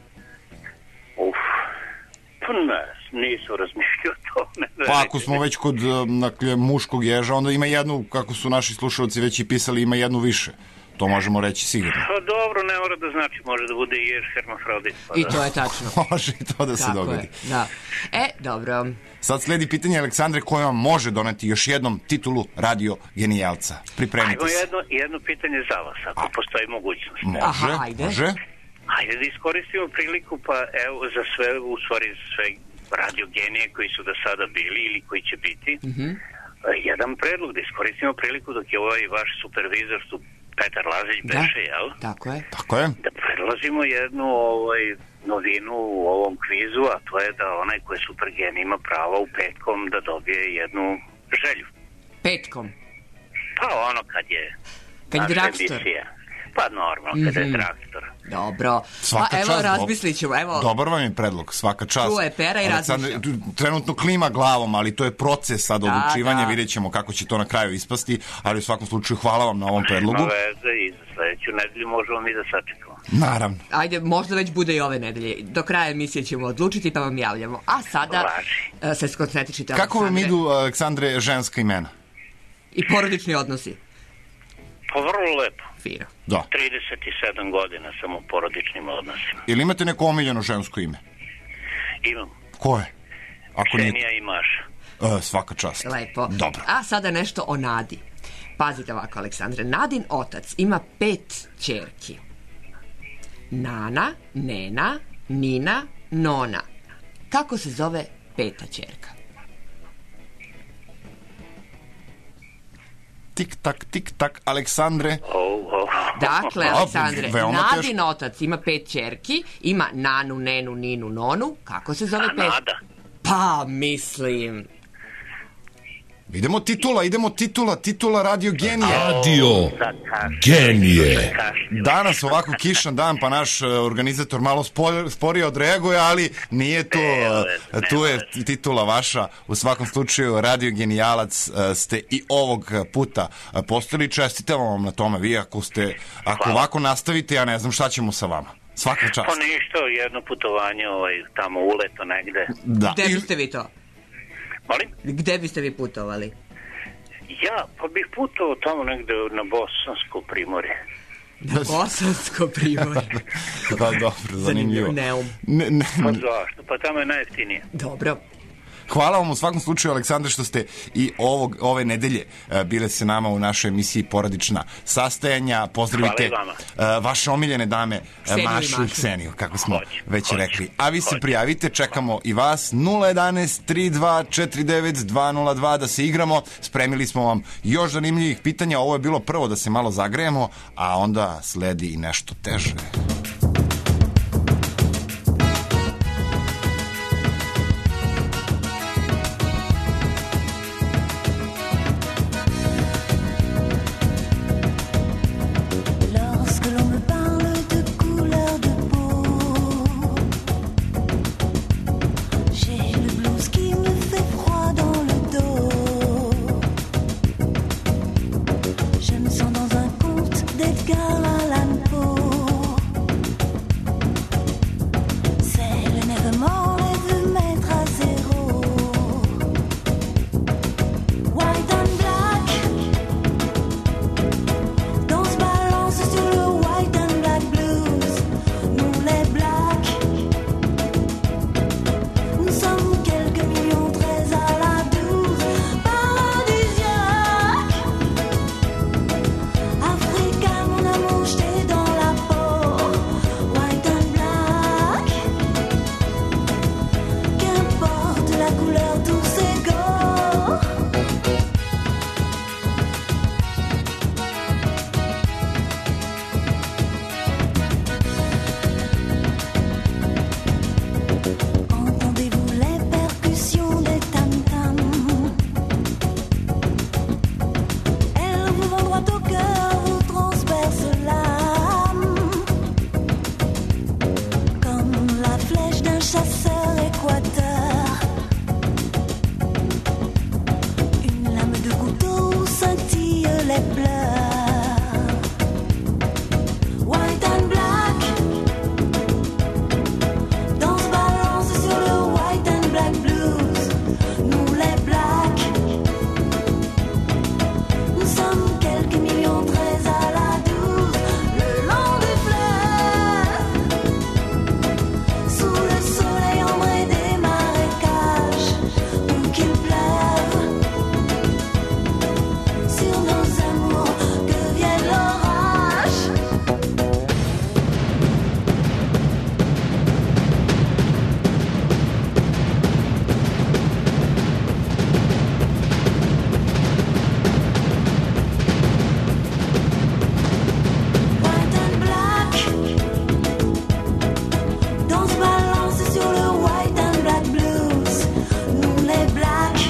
Pa ne, nisu razmišljao o tome. Pa ako smo već kod muškog ježa, onda ima jednu, kako su naši slušalci već i pisali, ima jednu više. To možemo reći sigurno. Pa dobro, ne mora da znači, može da bude i jež hermafrodit. Pa I to je tačno. Može i to da se dogodi. Da. Dobro. Sad sledi pitanje Aleksandre koja vam može doneti još jednom titulu Radio Genijalca. Pripremite se. Ajmo jedno pitanje za vas, ako postoji mogućnost. Može. Ajde da iskoristimo priliku, pa evo za sve, u stvari za sve Radio Genije koji su do sada bili ili koji će biti. Jedan predlog, da iskoristimo priliku dok je ovaj vaš supervizor Petar Lazić beše, jel? Tako je. Da predložimo jednu novinu u ovom kvizu, a to je da onaj ko je supergen ima pravo u petkom da dobije jednu želju. Petkom? Pa ono kad je Dragstor. Pa normalno, kada je Dragstor. Dobro. Svaka čast. Evo, razmislit ćemo. Dobar vam je predlog, svaka čast. Čuje pera i razmišlja. Trenutno klima glavom, ali to je proces sad odlučivanja. Vidjet ćemo kako će to na kraju ispasti, ali u svakom slučaju hvala vam na ovom predlogu. Ima veze i za sledeću nedelju možemo mi da sačekamo. Naravno. Ajde, možda već bude i ove nedelje. Do kraja emisije ćemo odlučiti pa vam javljamo. A sada se skoncentrišite, Aleksandre. Kako vam idu, Aleksandre, ženska imena? I porodični odnosi? Pa vrlo lepo. Fino. Da. 37 godina sam u porodičnim odnosima. Ili imate neko omiljeno žensko ime? Imam. Ko je? Ksenija i Maša. Svaka čast. Lepo. Dobro. A sada nešto o Nadi. Pazite ovako, Aleksandre. Nadin otac ima 5 ćerki. Nana, Nena, Nina, Nona. Kako se zove 5. ćerka? Tik tak, Aleksandre. Dakle, Aleksandre, Nadin otac ima 5 ćerki, ima Nanu, Nenu, Ninu, Nonu. Kako se zove 5? Nada. Pa, mislim... Idemo titula Radio Genije. Radio Genije. Danas ovako kišan dan, pa naš organizator malo sporije odreaguje, ali nije to, tu je titula vaša. U svakom slučaju, Radio Genijalac ste i ovog puta postali. Čestitam vam na tome. Vi ako ovako nastavite, ja ne znam šta ćemo sa vama. Svaka čast. Pa ništa, jedno putovanje tamo uleto negde. Gde biste vi to? Molim? Gde biste vi putovali? Ja, pa bih putovao tamo negde na Bosansko primorje. Na Bosansko primorje? Pa dobro, zanimljivo. Pa zašto? Pa tamo je najjeftinije. Dobro. Hvala vam u svakom slučaju, Aleksandre, što ste i ove nedelje bile se nama u našoj emisiji Porodična sastajanja. Pozdravite vaše omiljene dame, Mašu i Kseniju, kako smo već rekli. A vi se prijavite, čekamo i vas 011-3249-202 da se igramo. Spremili smo vam još zanimljivih pitanja. Ovo je bilo prvo da se malo zagrejemo, a onda sledi i nešto teže. Je me sens dans un conte d'Edgar Allan Poe. les pleurs. White and black, danse balance sur le white and black blues. Nous les blacks, nous sommes quelques millions, 13 à la 12, le long des fleuves, sous le soleil ombré des marécages, où qu'il pleuve, sur nos amours que vienne l'orage. White and black, danse balance sur le white and black blues. Nous les blacks,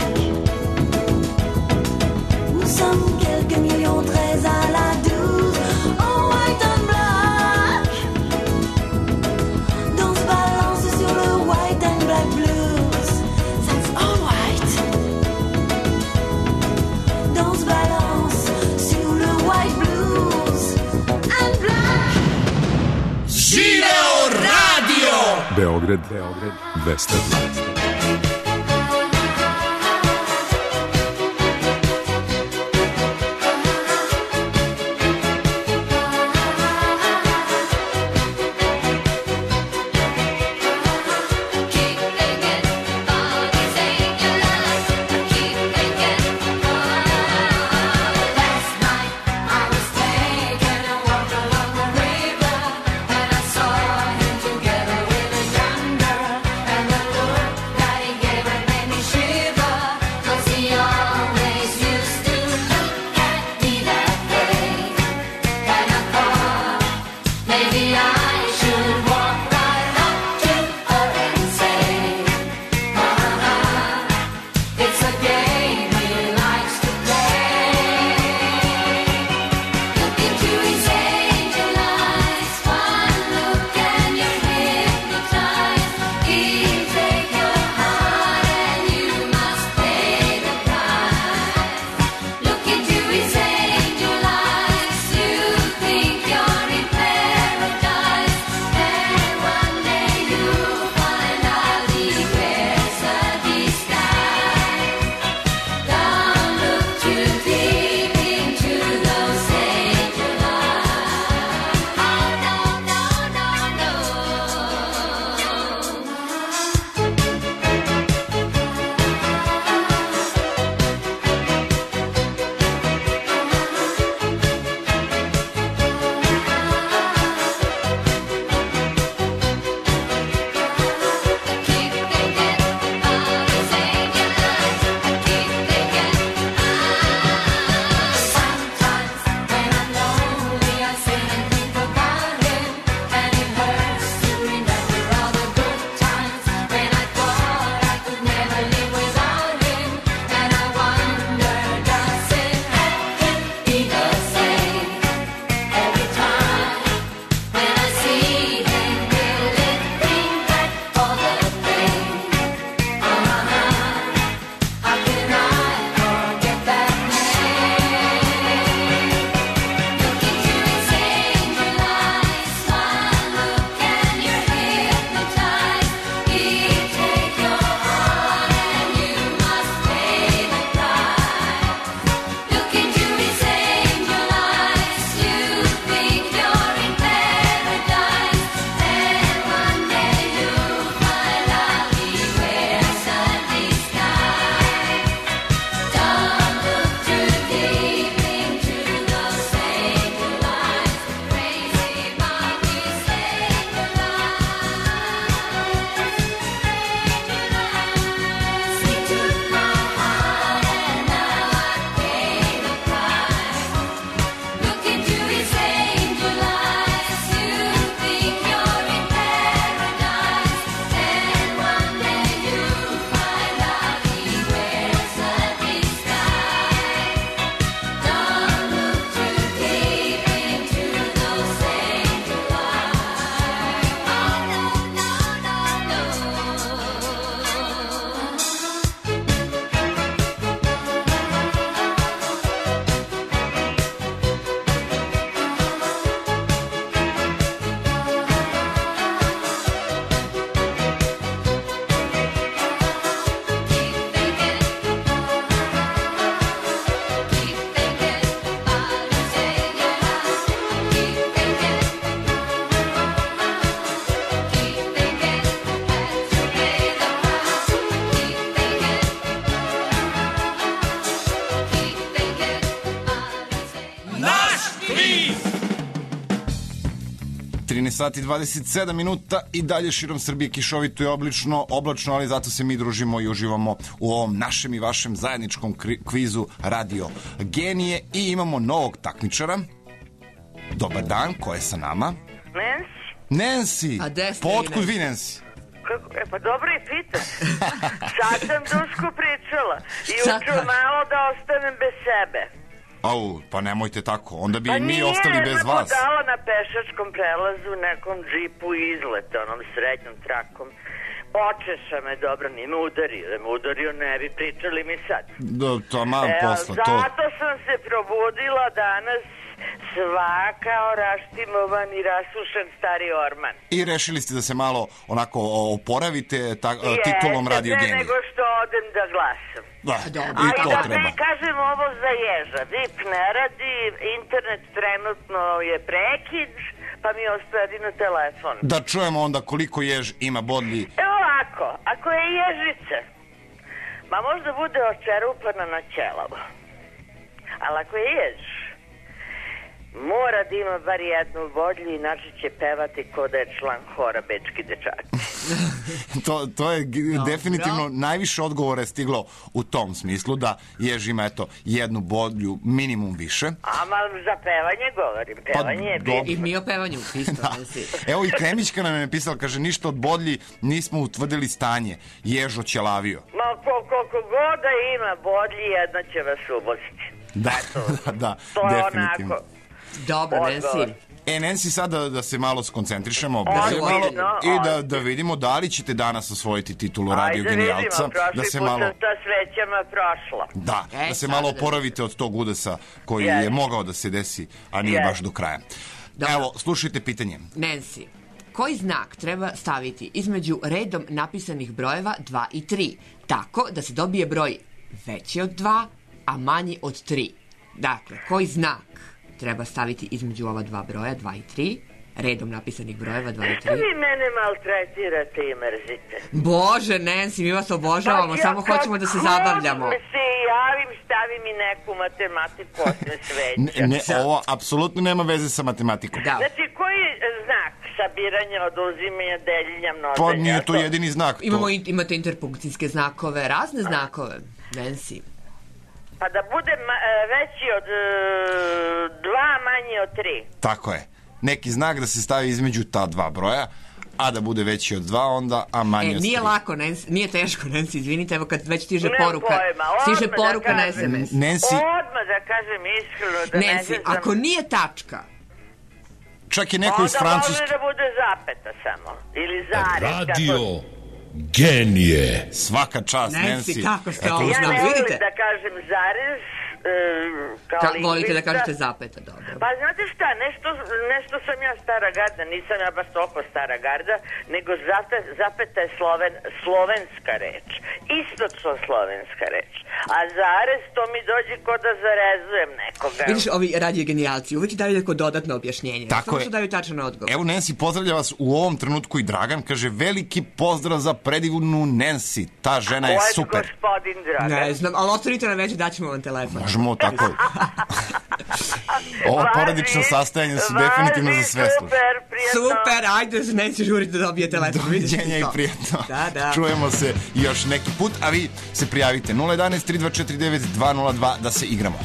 nous sommes quelques millions, 13 à la 12. Oh, white and black, danse balance sur le white and black blues. That's all white. Danse balance sur le white blues and black. Živeo radio! Beograd 202. Together with a younger, and the look 13 sati 27 minuta i dalje širom Srbije kišovito i oblačno, ali zato se mi družimo i uživamo u ovom našem i vašem zajedničkom kvizu Radio Genije i imamo novog takmičara. Dobar dan, ko je sa nama? Nancy. Pa otkud vi, Nancy? Pa dobro je pitan. Sad sam Dušku pričala i uču malo da ostanem bez sebe. Au, pa nemojte tako, onda bi mi ostali bez vas. Pa nije dala na pešačkom prelazu nekom džipu izlete, onom srednjom trakom. Očeša me, dobro, nije me udario. Da me udario, ne bi pričali mi sad. Taman posla, to... Zato sam se probudila danas sva kao raštimovan i rasušen stari orman. I rešili ste da se malo onako oporavite titulom Radio Genije. Nego što odem da glasam. Da, i to da treba. Ali da kažem ovo za Ježa. VIP ne radi, internet trenutno je prekid, pa mi ostaje jedino telefon. Da čujemo onda koliko Jež ima bodlji. Evo ovako, ako je Ježica, ma možda bude očerupana na ćelavo. Ali ako je Jež, mora da ima bar jednu bodlju, inače će pevati ko da je član hora Bečki dečaki. To je definitivno najviše odgovora je stiglo u tom smislu da Jež ima jednu bodlju minimum više. Ama za pevanje govorim, pevanje je bitno. I mi o pevanju isto. Evo i Kremićka nam je napisala, kaže ništa od bodlji nismo utvrdili stanje, Jež oćelavio. Ma koliko god da ima bodlji, jedna će vas ubociti. Da, to je definitivno. Onako. Dobro, Nancy. Nancy, sad da se malo skoncentrišemo i da vidimo da li ćete danas osvojiti titulu Radio Genijalca. Da se malo... ta svećama prošla. Da se malo oporavite od tog udesa koji je mogao da se desi, a nije baš do kraja. Evo, slušajte pitanje. Nancy, koji znak treba staviti između redom napisanih brojeva 2 i 3, tako da se dobije broj veći od 2, a manji od 3? Dakle, koji znak treba staviti između ova dva broja, 2 i 3, redom napisanih brojeva 2 i 3. Što vi mene maltretirate i mrzite? Bože, Nancy, mi vas obožavamo, samo hoćemo da se zabavljamo. Kako se javim, stavim i neku matematiku osme sveća. Ovo apsolutno nema veze sa matematikom. Znači, koji znak sabiranja, oduzimanja, deljenja, množenja? Pa nije to jedini znak. Imate interpunkcijske znakove, razne znakove, Nancy. Pa da bude veći od 2, manji od 3. Tako je. Neki znak da se stavi između ta dva broja, a da bude veći od 2 onda, a manji od 3. Nije lako, Nancy, nije teško, Nancy, izvinite, evo kad već stiže poruka. Stiže poruka na SMS. Nancy, odmah da kažem iskreno da Nancy, ne znam. Ako nije tačka, čak i neko iz Francuske. Onda može da bude zapeta samo. Ili zarez. Radio Genije. Svaka čast, Nancy. Kako ste ovo ja znali, ne vidite? volim da kažem zarez, volite da kažete zapeta, dobro. Pa znate šta, nešto sam ja stara garda, nisam ja baš toliko stara garda, nego zapeta je slovenska reč. Istočno slovenska reč. A zarez, to mi dođe ko da zarezujem nekoga. Vidiš, ovi radio genijalci uvijek daju neko dodatno objašnjenje. Tako je. Daju tačan odgovor. Evo, Nancy, pozdravlja vas u ovom trenutku i Dragan, kaže veliki pozdrav za predivnu Nancy. Ta žena je super. Ko je gospodin Dragan? Ne znam, ali otvorite nam već i daćemo vam telefon. Možemo tako. Ovo porodično sastajanje su definitivno za sve služe. Super, ajde, neće žuriti da dobije telefon. Doviđenja i prijetno. Da. Čujemo se još neki put, a vi se prijavite 011-3249-202 da se igramo.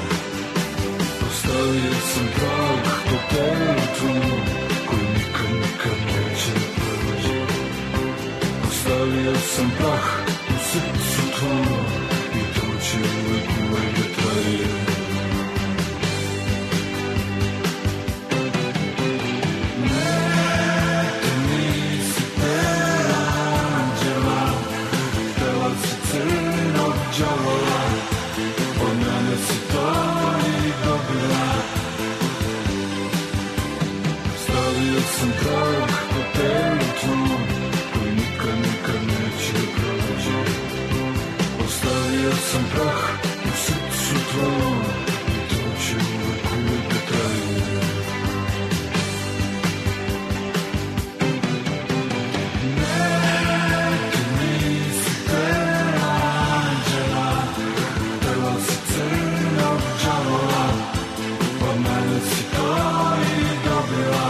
Ostavio sam trag po putu koji nikad sam prah u srcu tvom i to će uvek da traje. Sam prah po telu tvom koji nikad neće prođe. Ostavio sam prah u srcu tvom i to će uvek da traje. Neki nisi peva anđela, peva si crnog đavola, od mene si to i dobila.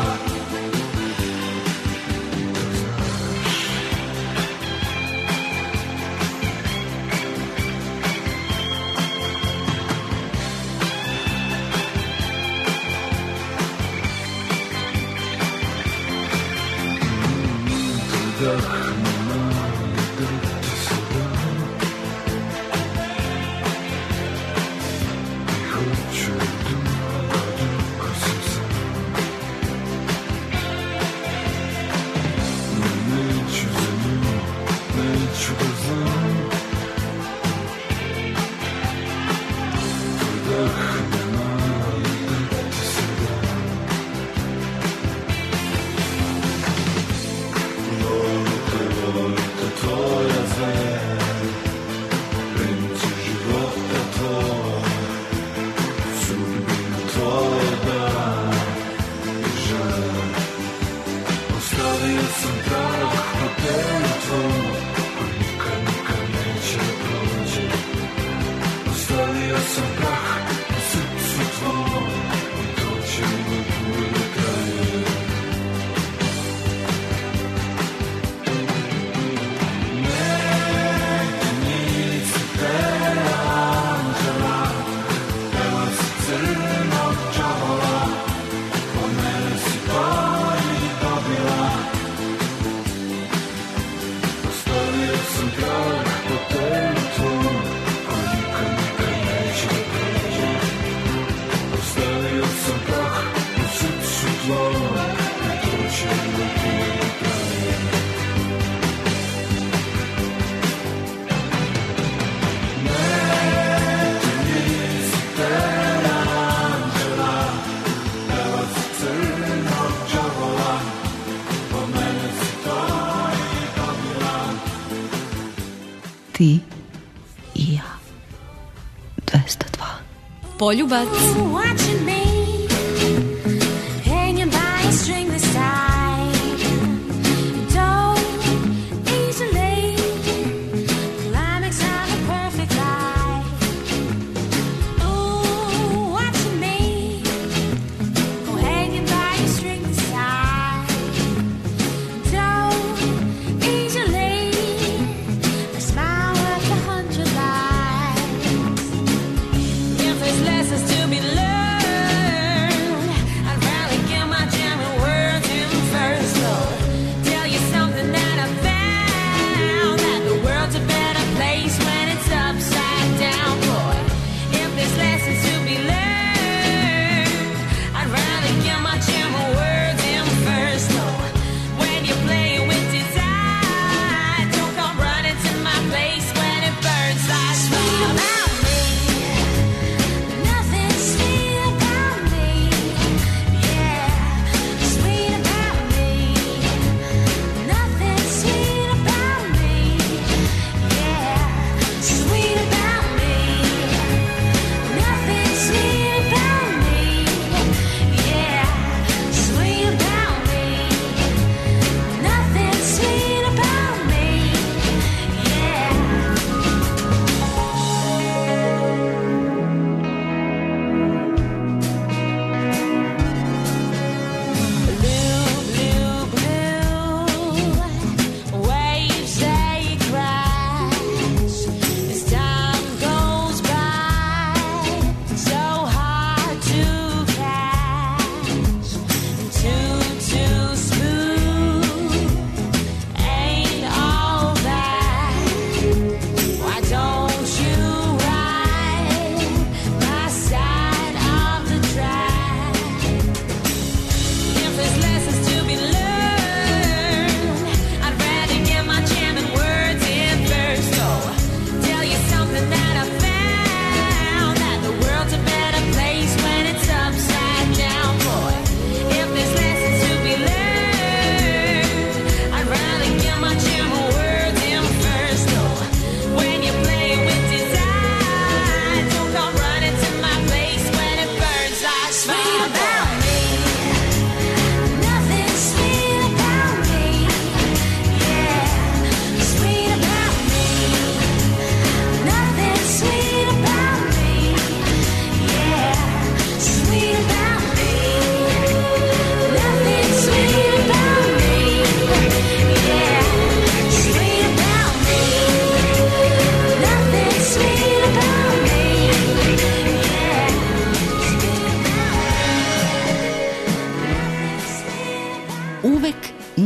Ti i ja. 202. Poljubac. Lessons to be learned.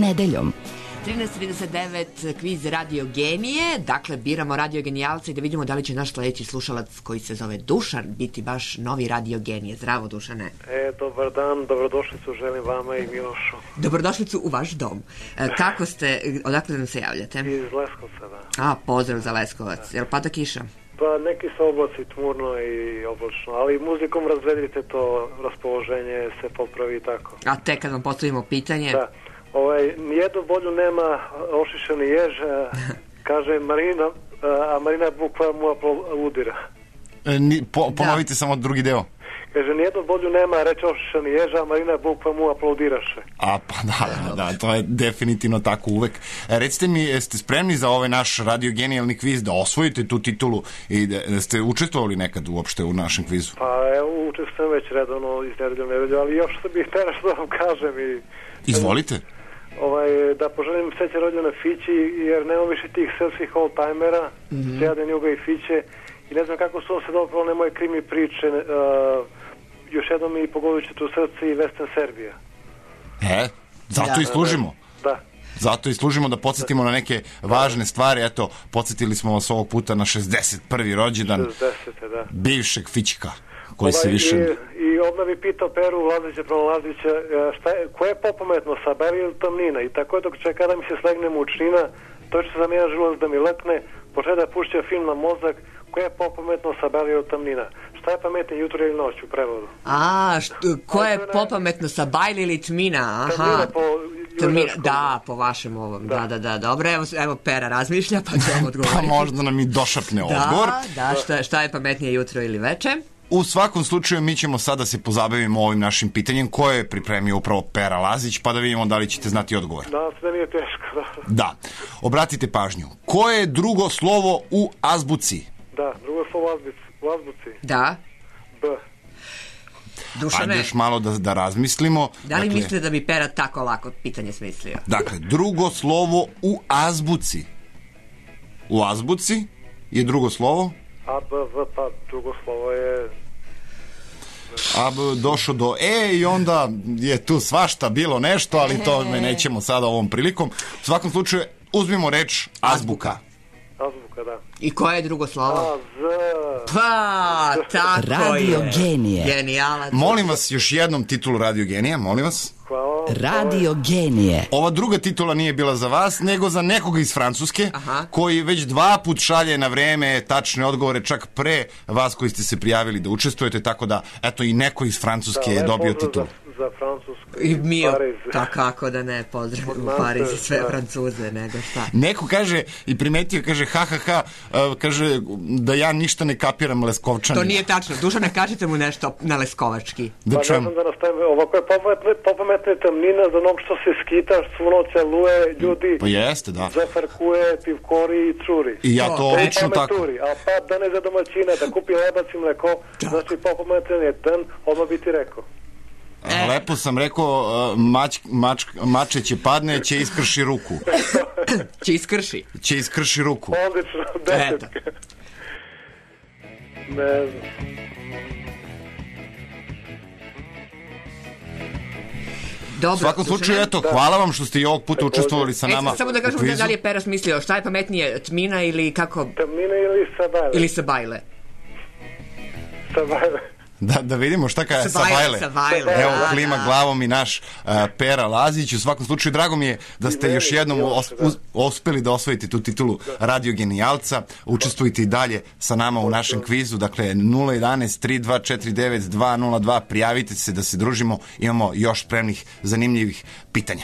nedeljom. 13.39 kviz Radio Genije. Dakle, biramo Radio Genijalca i da vidimo da li će naš sledeći slušalac koji se zove Dušan biti baš novi Radio Genije. Zdravo, Dušane. Dobar dan, dobrodošlicu želim vama i Milošu. Dobrodošlicu u vaš dom. Kako ste, odakle nam se javljate? Iz Leskovca, da. Pozdrav za Leskovac. Jel pada kiša? Pa neki su oblaci, tmurno i oblačno, ali muzikom razvedrite to raspoloženje, se popravi i tako. A tek kad vam postavimo pitanje... Da. Nijednu bolju nema ošišani jež, kaže Marina, a Marina bukva mu aplaudira. Ponovite samo drugi deo. Kaže, nijednu bolju nema, reče ošišani jež, a Marina bukva mu aplaudiraše. Pa da, to je definitivno tako uvek. Recite mi, jeste spremni za ovaj naš radiogenijalni kviz da osvojite tu titulu i da ste učestvovali nekad uopšte u našem kvizu? Pa evo, učestvujem već redovno iz nedelju, ali još bih nešto da vam kažem i... Izvolite. Da poželim srećan rođendan Fići, jer nema više tih srpskih old-timera, Sjaden Juga i Fiće, i ne znam kako su se dopravo moje krimi priče, još jednom mi pogodujući tu srce i Western Serbia. Zato i služimo. Da. Zato i služimo da podsjetimo na neke važne stvari. Eto, podsjetili smo vas ovog puta na 61. rođendan bivšeg Fićika. I odmah bi pitao Peru Lazića, prema Lazića, koje je popametno, sabari ili tamnina? I tako je dok čeka da mi se slegne mučnina, to će za jedan žilac da mi letne, počne da pušća film na mozak, koje je popametno, sabari ili tamnina? Šta je pametnije, jutro ili noć u prevodu? Koje je popametno, sabajli ili tmina? Tamnina po južarskom. Da, po vašem ovom, da, dobro, evo Pera razmišlja, pa će vam odgovoriti. Pa možda nam i došapne odgovor. Da, šta je pametnije, jutro ili veče? U svakom slučaju mi ćemo sada se pozabavimo ovim našim pitanjem koje je pripremio upravo Pera Lazić, pa da vidimo da li ćete znati odgovor. Da nije teško. Da. Obratite pažnju. Koje je drugo slovo u azbuci? Da, drugo slovo u azbuci. Da. B. Ajde još malo da razmislimo. Da li mislite da bi Pera tako lako pitanje smislio? Dakle, drugo slovo u azbuci. U azbuci je drugo slovo. A, B, V, pa drugo slovo je... A, B, došao do E i onda je tu svašta bilo nešto, ali to nećemo sada ovom prilikom. U svakom slučaju, uzmimo reč azbuka. Azbuka, da. I koje je drugo slovo? A, Z. Pa, tako Radio je. Genije. Genijalac. Molim vas još jednom titulu Radio Genija, molim vas. Hvala. Radio Genije. Ova druga titula nije bila za vas, nego za nekoga iz Francuske, koji već 2 put šalje na vreme tačne odgovore, čak pre vas koji ste se prijavili da učestvujete, tako da, eto, i neko iz Francuske je dobio titulu. Za Francusku i Pariz. Kako da ne pozdravim u Pariz i sve Francuze, nego šta. Neko kaže i primetio, kaže kaže da ja ništa ne kapiram Leskovčanima. To nije tačno. Dušane, kažite mu nešto na leskovački. Da čujem. Pa ne znam da nastavim. Ovako je popametna tamnina za onog što se skitaš, svu noć celuje ljudi. Pa jeste, da. Zafarkuje, pivkori i curi. I ja to obično tako. A pa da ne za domaćina, da kupi lebac i mleko, znači popametan je ten, odmah bi ti rekao. Lepo sam rekao, mače će padne, će iskrši ruku. Će iskrši ruku. Odlično, desetka. Ne znam. Dobro, u svakom slučaju, eto, hvala vam što ste i ovog puta učestvovali sa nama. Samo da kažemo da li je Pera smislio, šta je pametnije, tmina ili kako? Tmina ili sabajle. Ili sabajle. Sabajle. Da vidimo šta kaže Sabajle. Evo, klima glavom i naš Pera Lazić. U svakom slučaju, drago mi je da ste još jednom uspeli da osvojite tu titulu Radio Genijalca. Učestvujte i dalje sa nama u našem kvizu. Dakle, 011-3249-202. Prijavite se da se družimo. Imamo još spremnih, zanimljivih pitanja.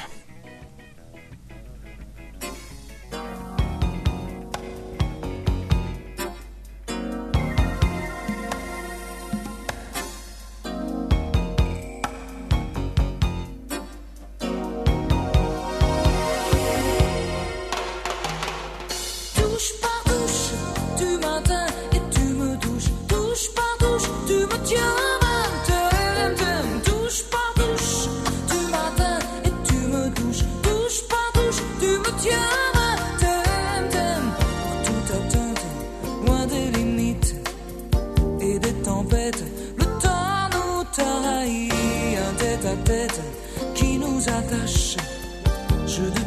Qui nous attache, je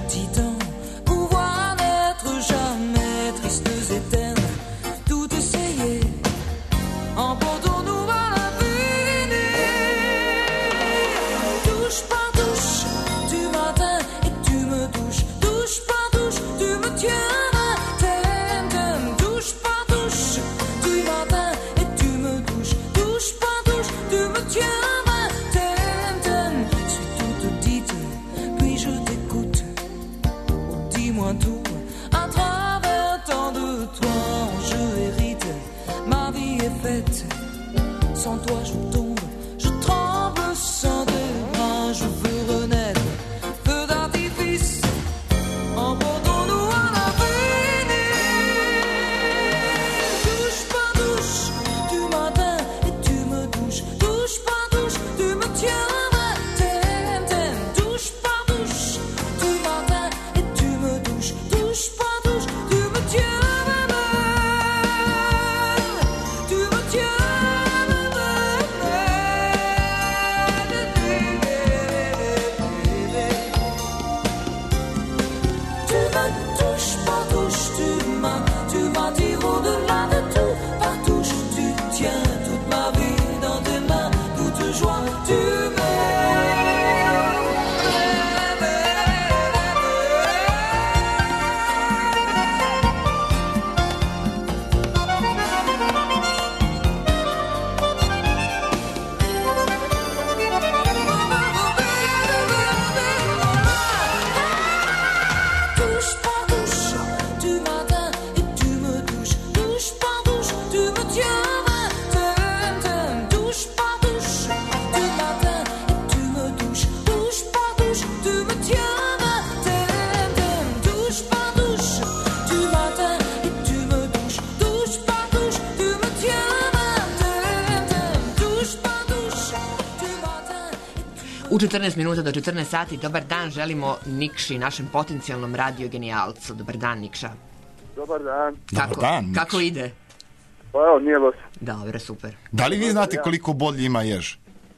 U 14 minuta do 14 sati, dobar dan, želimo Nikši, našem potencijalnom radiogenijalcu. Dobar dan, Nikša. Dobar dan. Dobar dan. Kako ide? Pa evo, nije loše. Dobro, super. Da li vi znate koliko bodlji ima jež?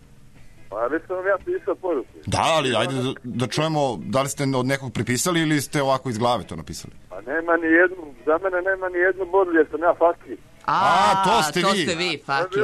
Pa već sam ja pisao poruku. Da, ali ajde da čujemo, da li ste od nekog prepisali ili ste ovako iz glave to napisali? Pa nema ni jednu, za mene nema ni jednu bodlju, jer sam ja fakir. To ste vi, fakir.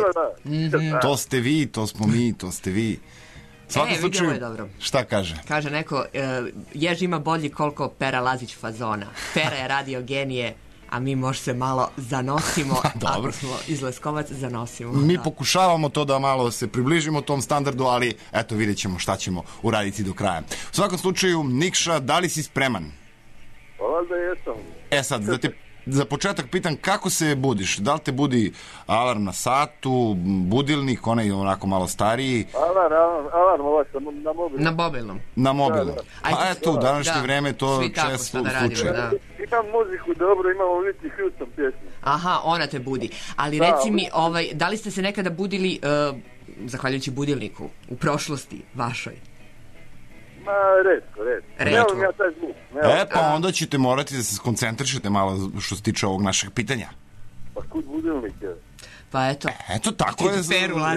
To ste vi, to smo mi, to ste vi. Svakom slučaju, je dobro. Šta kaže? Kaže neko, jež ima bolji koliko Pera Lazić fazona. Pera je radio genije, a mi možda se malo zanosimo. Ako smo iz Leskovac, zanosimo. Mi pokušavamo to da malo se približimo tom standardu, ali eto, vidjet ćemo šta ćemo uraditi do kraja. U svakom slučaju, Nikša, da li si spreman? Hvala da jesam. Sad, da te za početak pitam kako se budiš? Da li te budi alarm na satu, budilnik, onaj onako malo stariji? Alarm ovaj sam na mobilnom. Na mobilnom. Na mobilnom. Pa eto, u današnje vreme to često slučaj. Imam muziku dobro, imam Whitney Houston pjesmu. Aha, ona te budi. Ali reci mi, da li ste se nekada budili, zahvaljujući budilniku, u prošlosti vašoj? Ma, redko. Ja taj zvuk. Pa onda ćete morati da se skoncentrišete malo što se tiče ovog našeg pitanja. Pa kud budilnik je? Pa eto. Eto, tako je.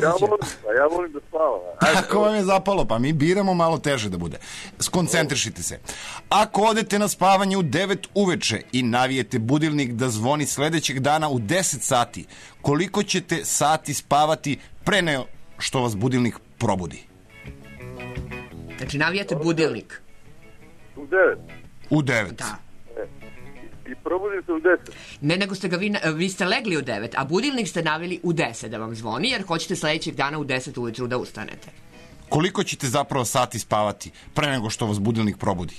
Ja volim da spavam. Tako vam je zapalo, pa mi biramo malo teže da bude. Skoncentrišite se. Ako odete na spavanje u 9 uveče i navijete budilnik da zvoni sledećeg dana u 10 sati, koliko ćete sati spavati pre nego što vas budilnik probudi? Znači, navijate budilnik. U 9? U 9. Da. I probudim se u 10? Ne, nego ste ga vi ste legli u 9, a budilnik ste navili u 10 da vam zvoni, jer hoćete sledećeg dana u 10 ujutru da ustanete. Koliko ćete zapravo sati spavati pre nego što vas budilnik probudi?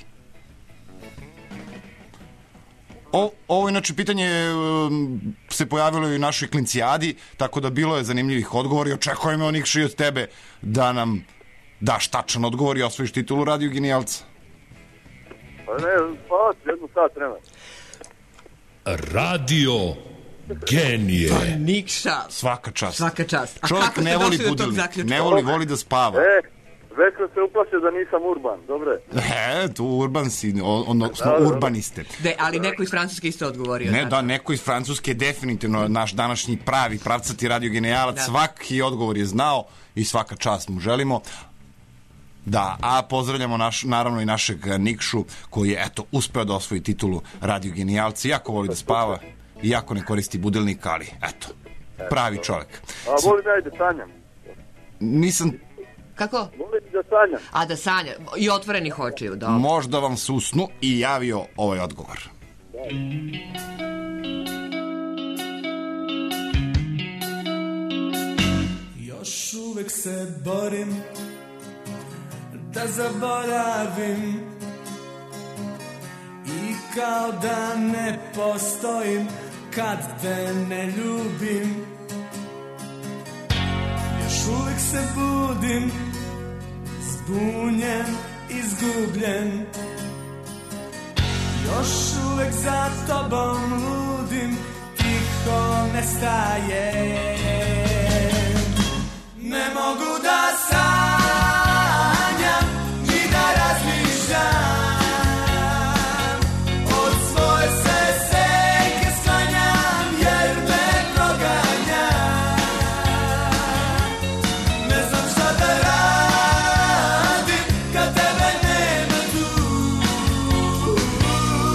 Ovo inače pitanje se pojavilo i u našoj klincijadi, tako da bilo je zanimljivih odgovora i očekujemo Nikša i od tebe da nam daš tačan odgovor i osvojiš titulu radio genijalca. Pa ne, spavati jednu sat vremena. Radio genije. Pa Nikša. Svaka čast. Svaka čast. Čovjek ne voli budilnik, ne voli da spava. Već sam se uplašio da nisam urban, dobre? Tu urban si, odnosno urbaniste. Ali neko iz Francuske isto odgovorio. Ne, da, neko iz Francuske je definitivno naš današnji pravi pravcati radio genijalac. Svaki odgovor je znao i svaka čast mu želimo. Da, a pozdravljamo naravno i našeg Nikšu koji je, eto, uspeo da osvoji titulu radio genijalca. Jako voli da spava i jako ne koristi budilnik, ali, eto, pravi čovjek. A volim da sanjam. Nisam... Kako? Volim da sanjam. A da sanja, i otvorenih očiju, da. Možda vam se usnu i javio ovaj odgovor. Još uvek se borim da zaboravim i kao da ne postojim kad te ne ljubim. Još uvek se budim zbunjen, izgubljen. Još uvek za tobom ludim, tiho nestajem. Ne mogu da sanjam ni da razmišljam. Od svoje se senke sklanjam jer me proganja. Ne znam šta da radim kad tebe nema tu.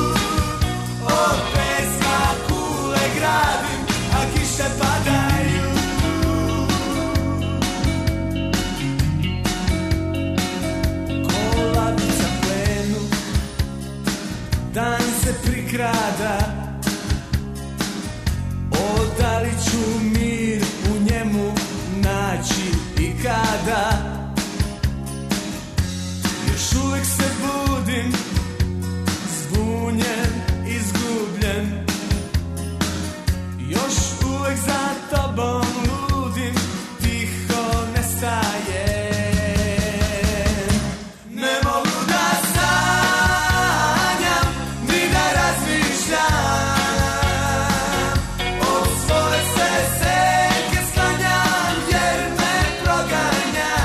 Od peska kule gradim, a kiše padaju. krada. O, da li ću mir u njemu naći i kada? Još uvek se budim, zbunjen, izgubljen. Još uvek za tobom ludim, tiho nestajem. Ne mogu da sanjam, ni da razmišljam. Od svoje se senke sklanjam, jer me proganja.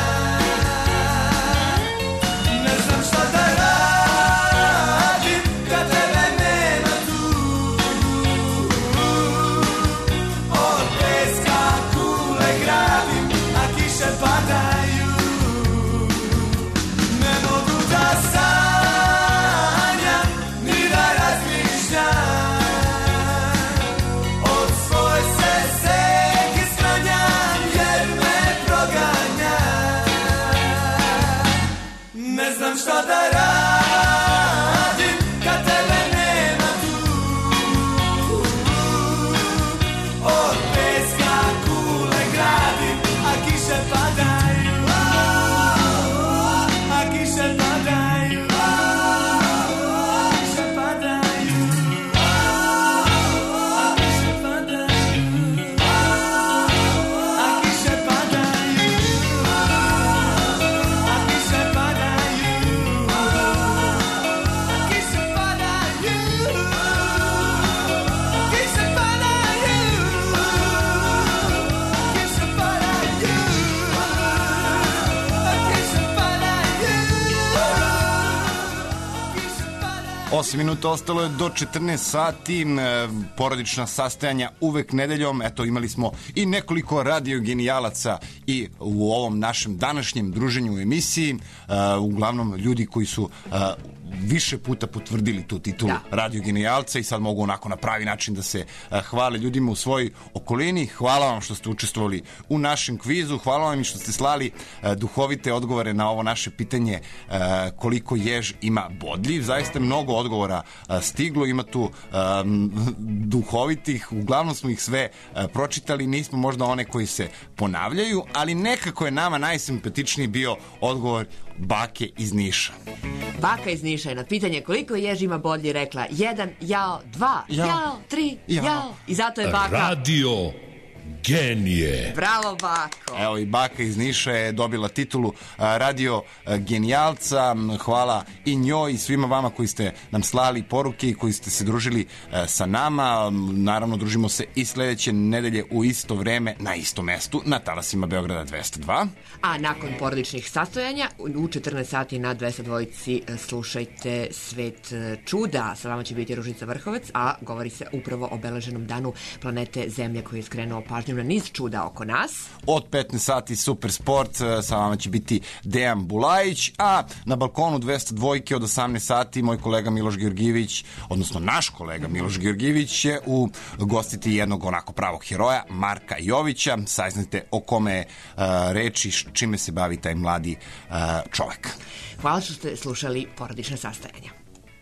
Ne znam šta da radim, kad tebe nema tu. Od peska kule gradim, a kiše padaju. Ne mogu da sanjam, ni da razmišljam. Od svoje se senke sklanjam, jer me proganja. Ne znam šta da radim, kad tebe nema tu. Od peska kule gradim, a kiše padaju. A kiše padaju. Kiše padaju. A kiše padaju. A kiše padaju. A kiše padaju. Kiše padaju. Kiše padaju. Kiše padaju. Kiše padaju. 8 minuta ostalo je do 14 sati, porodična sastajanja uvek nedeljom. Eto, imali smo i nekoliko radiogenijalaca i u ovom našem današnjem druženju u emisiji, uglavnom ljudi koji su više puta potvrdili tu titulu radiogenijalca i sad mogu onako na pravi način da se hvale ljudima u svojoj okolini. Hvala vam što ste učestvovali u našem kvizu, hvala vam i što ste slali duhovite odgovore na ovo naše pitanje koliko jež ima bodlji. Zaista mnogo odgovora stiglo, ima tu duhovitih, uglavnom smo ih sve pročitali, nismo možda one koji se ponavljaju, ali nekako je nama najsimpatičniji bio odgovor bake iz Niša. Baka iz Niša je na pitanje koliko jež ima bodlji rekla 1, jao, 2, jao, 3, jao. I zato je baka... Radio genije. Bravo, bako. Evo i baka iz Niša je dobila titulu radio genijalca. Hvala i njoj i svima vama koji ste nam slali poruke i koji ste se družili sa nama. Naravno, družimo se i sledeće nedelje u isto vreme na istom mestu na talasima Beograda 202. A nakon porodičnih sastojanja u 14 sati na 202 slušajte Svet čuda. Sa vama će biti Ružica Vrhovec, a govori se upravo o obeleženom danu planete Zemlje koji je skrenuo pažnju na niz čuda oko nas. Od 15 sati Super Sport, sa vama će biti Dejan Bulajić, a na balkonu 202 od 18 sati moj kolega Miloš Georgijević, odnosno naš kolega Miloš Georgijević će ugostiti jednog onako pravog heroja, Marka Jovića. Saznajte o kome je reči, čime se bavi taj mladi čovek. Hvala što ste slušali porodične sastajanja.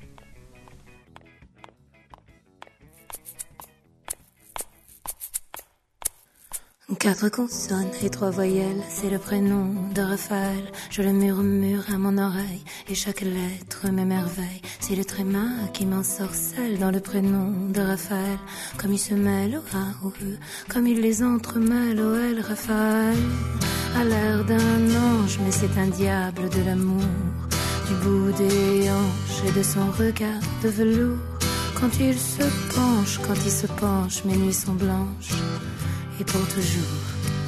Quatre consonnes et trois voyelles, c'est le prénom de Raphaël. Je le murmure à mon oreille et chaque lettre m'émerveille. C'est le tréma qui m'ensorcelle dans le prénom de Raphaël. Comme il se mêle au A, au E, comme il les entremêle au L. Raphaël a l'air d'un ange, mais c'est un diable de l'amour. Du bout des hanches et de son regard de velours. Quand il se penche, mes nuits sont blanches. Et pour toujours.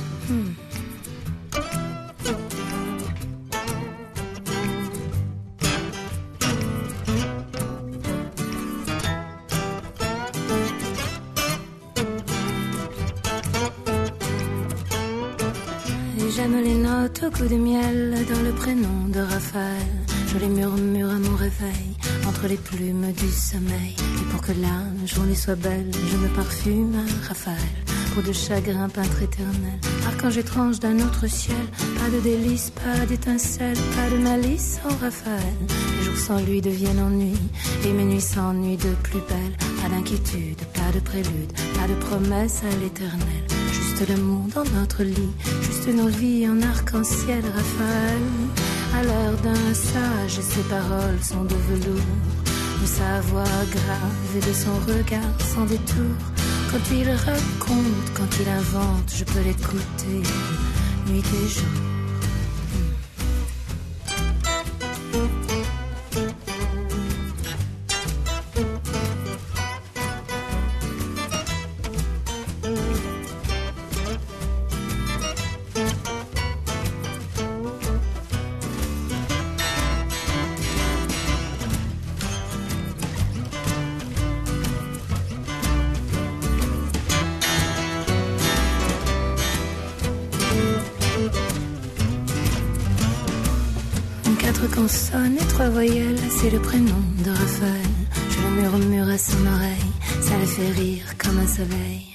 Et j'aime les notes au coup de miel dans le prénom de Raphaël. Je les murmure à mon réveil entre les plumes du sommeil. Et pour que la journée soit belle, je me parfume à Raphaël. peau de chagrin, peintre éternel, archange étrange d'un autre ciel. Pas de délices, pas d'étincelles, pas de malice en Raphaël. Les jours sans lui deviennent ennui, et mes nuits s'ennuient de plus belle. Pas d'inquiétude, pas de prélude, pas de promesse à l'éternel. Juste l'amour dans notre lit, juste nos vies en arc-en-ciel, Raphaël. À l'heure d'un sage, ses paroles sont de velours, de sa voix grave et de son regard sans détour. Quand il raconte, quand il invente, je peux l'écouter nuit et jour. Consonne et 3 voyelles, c'est le prénom de Raphaël. Je le murmure à son oreille, ça le fait rire comme un soleil.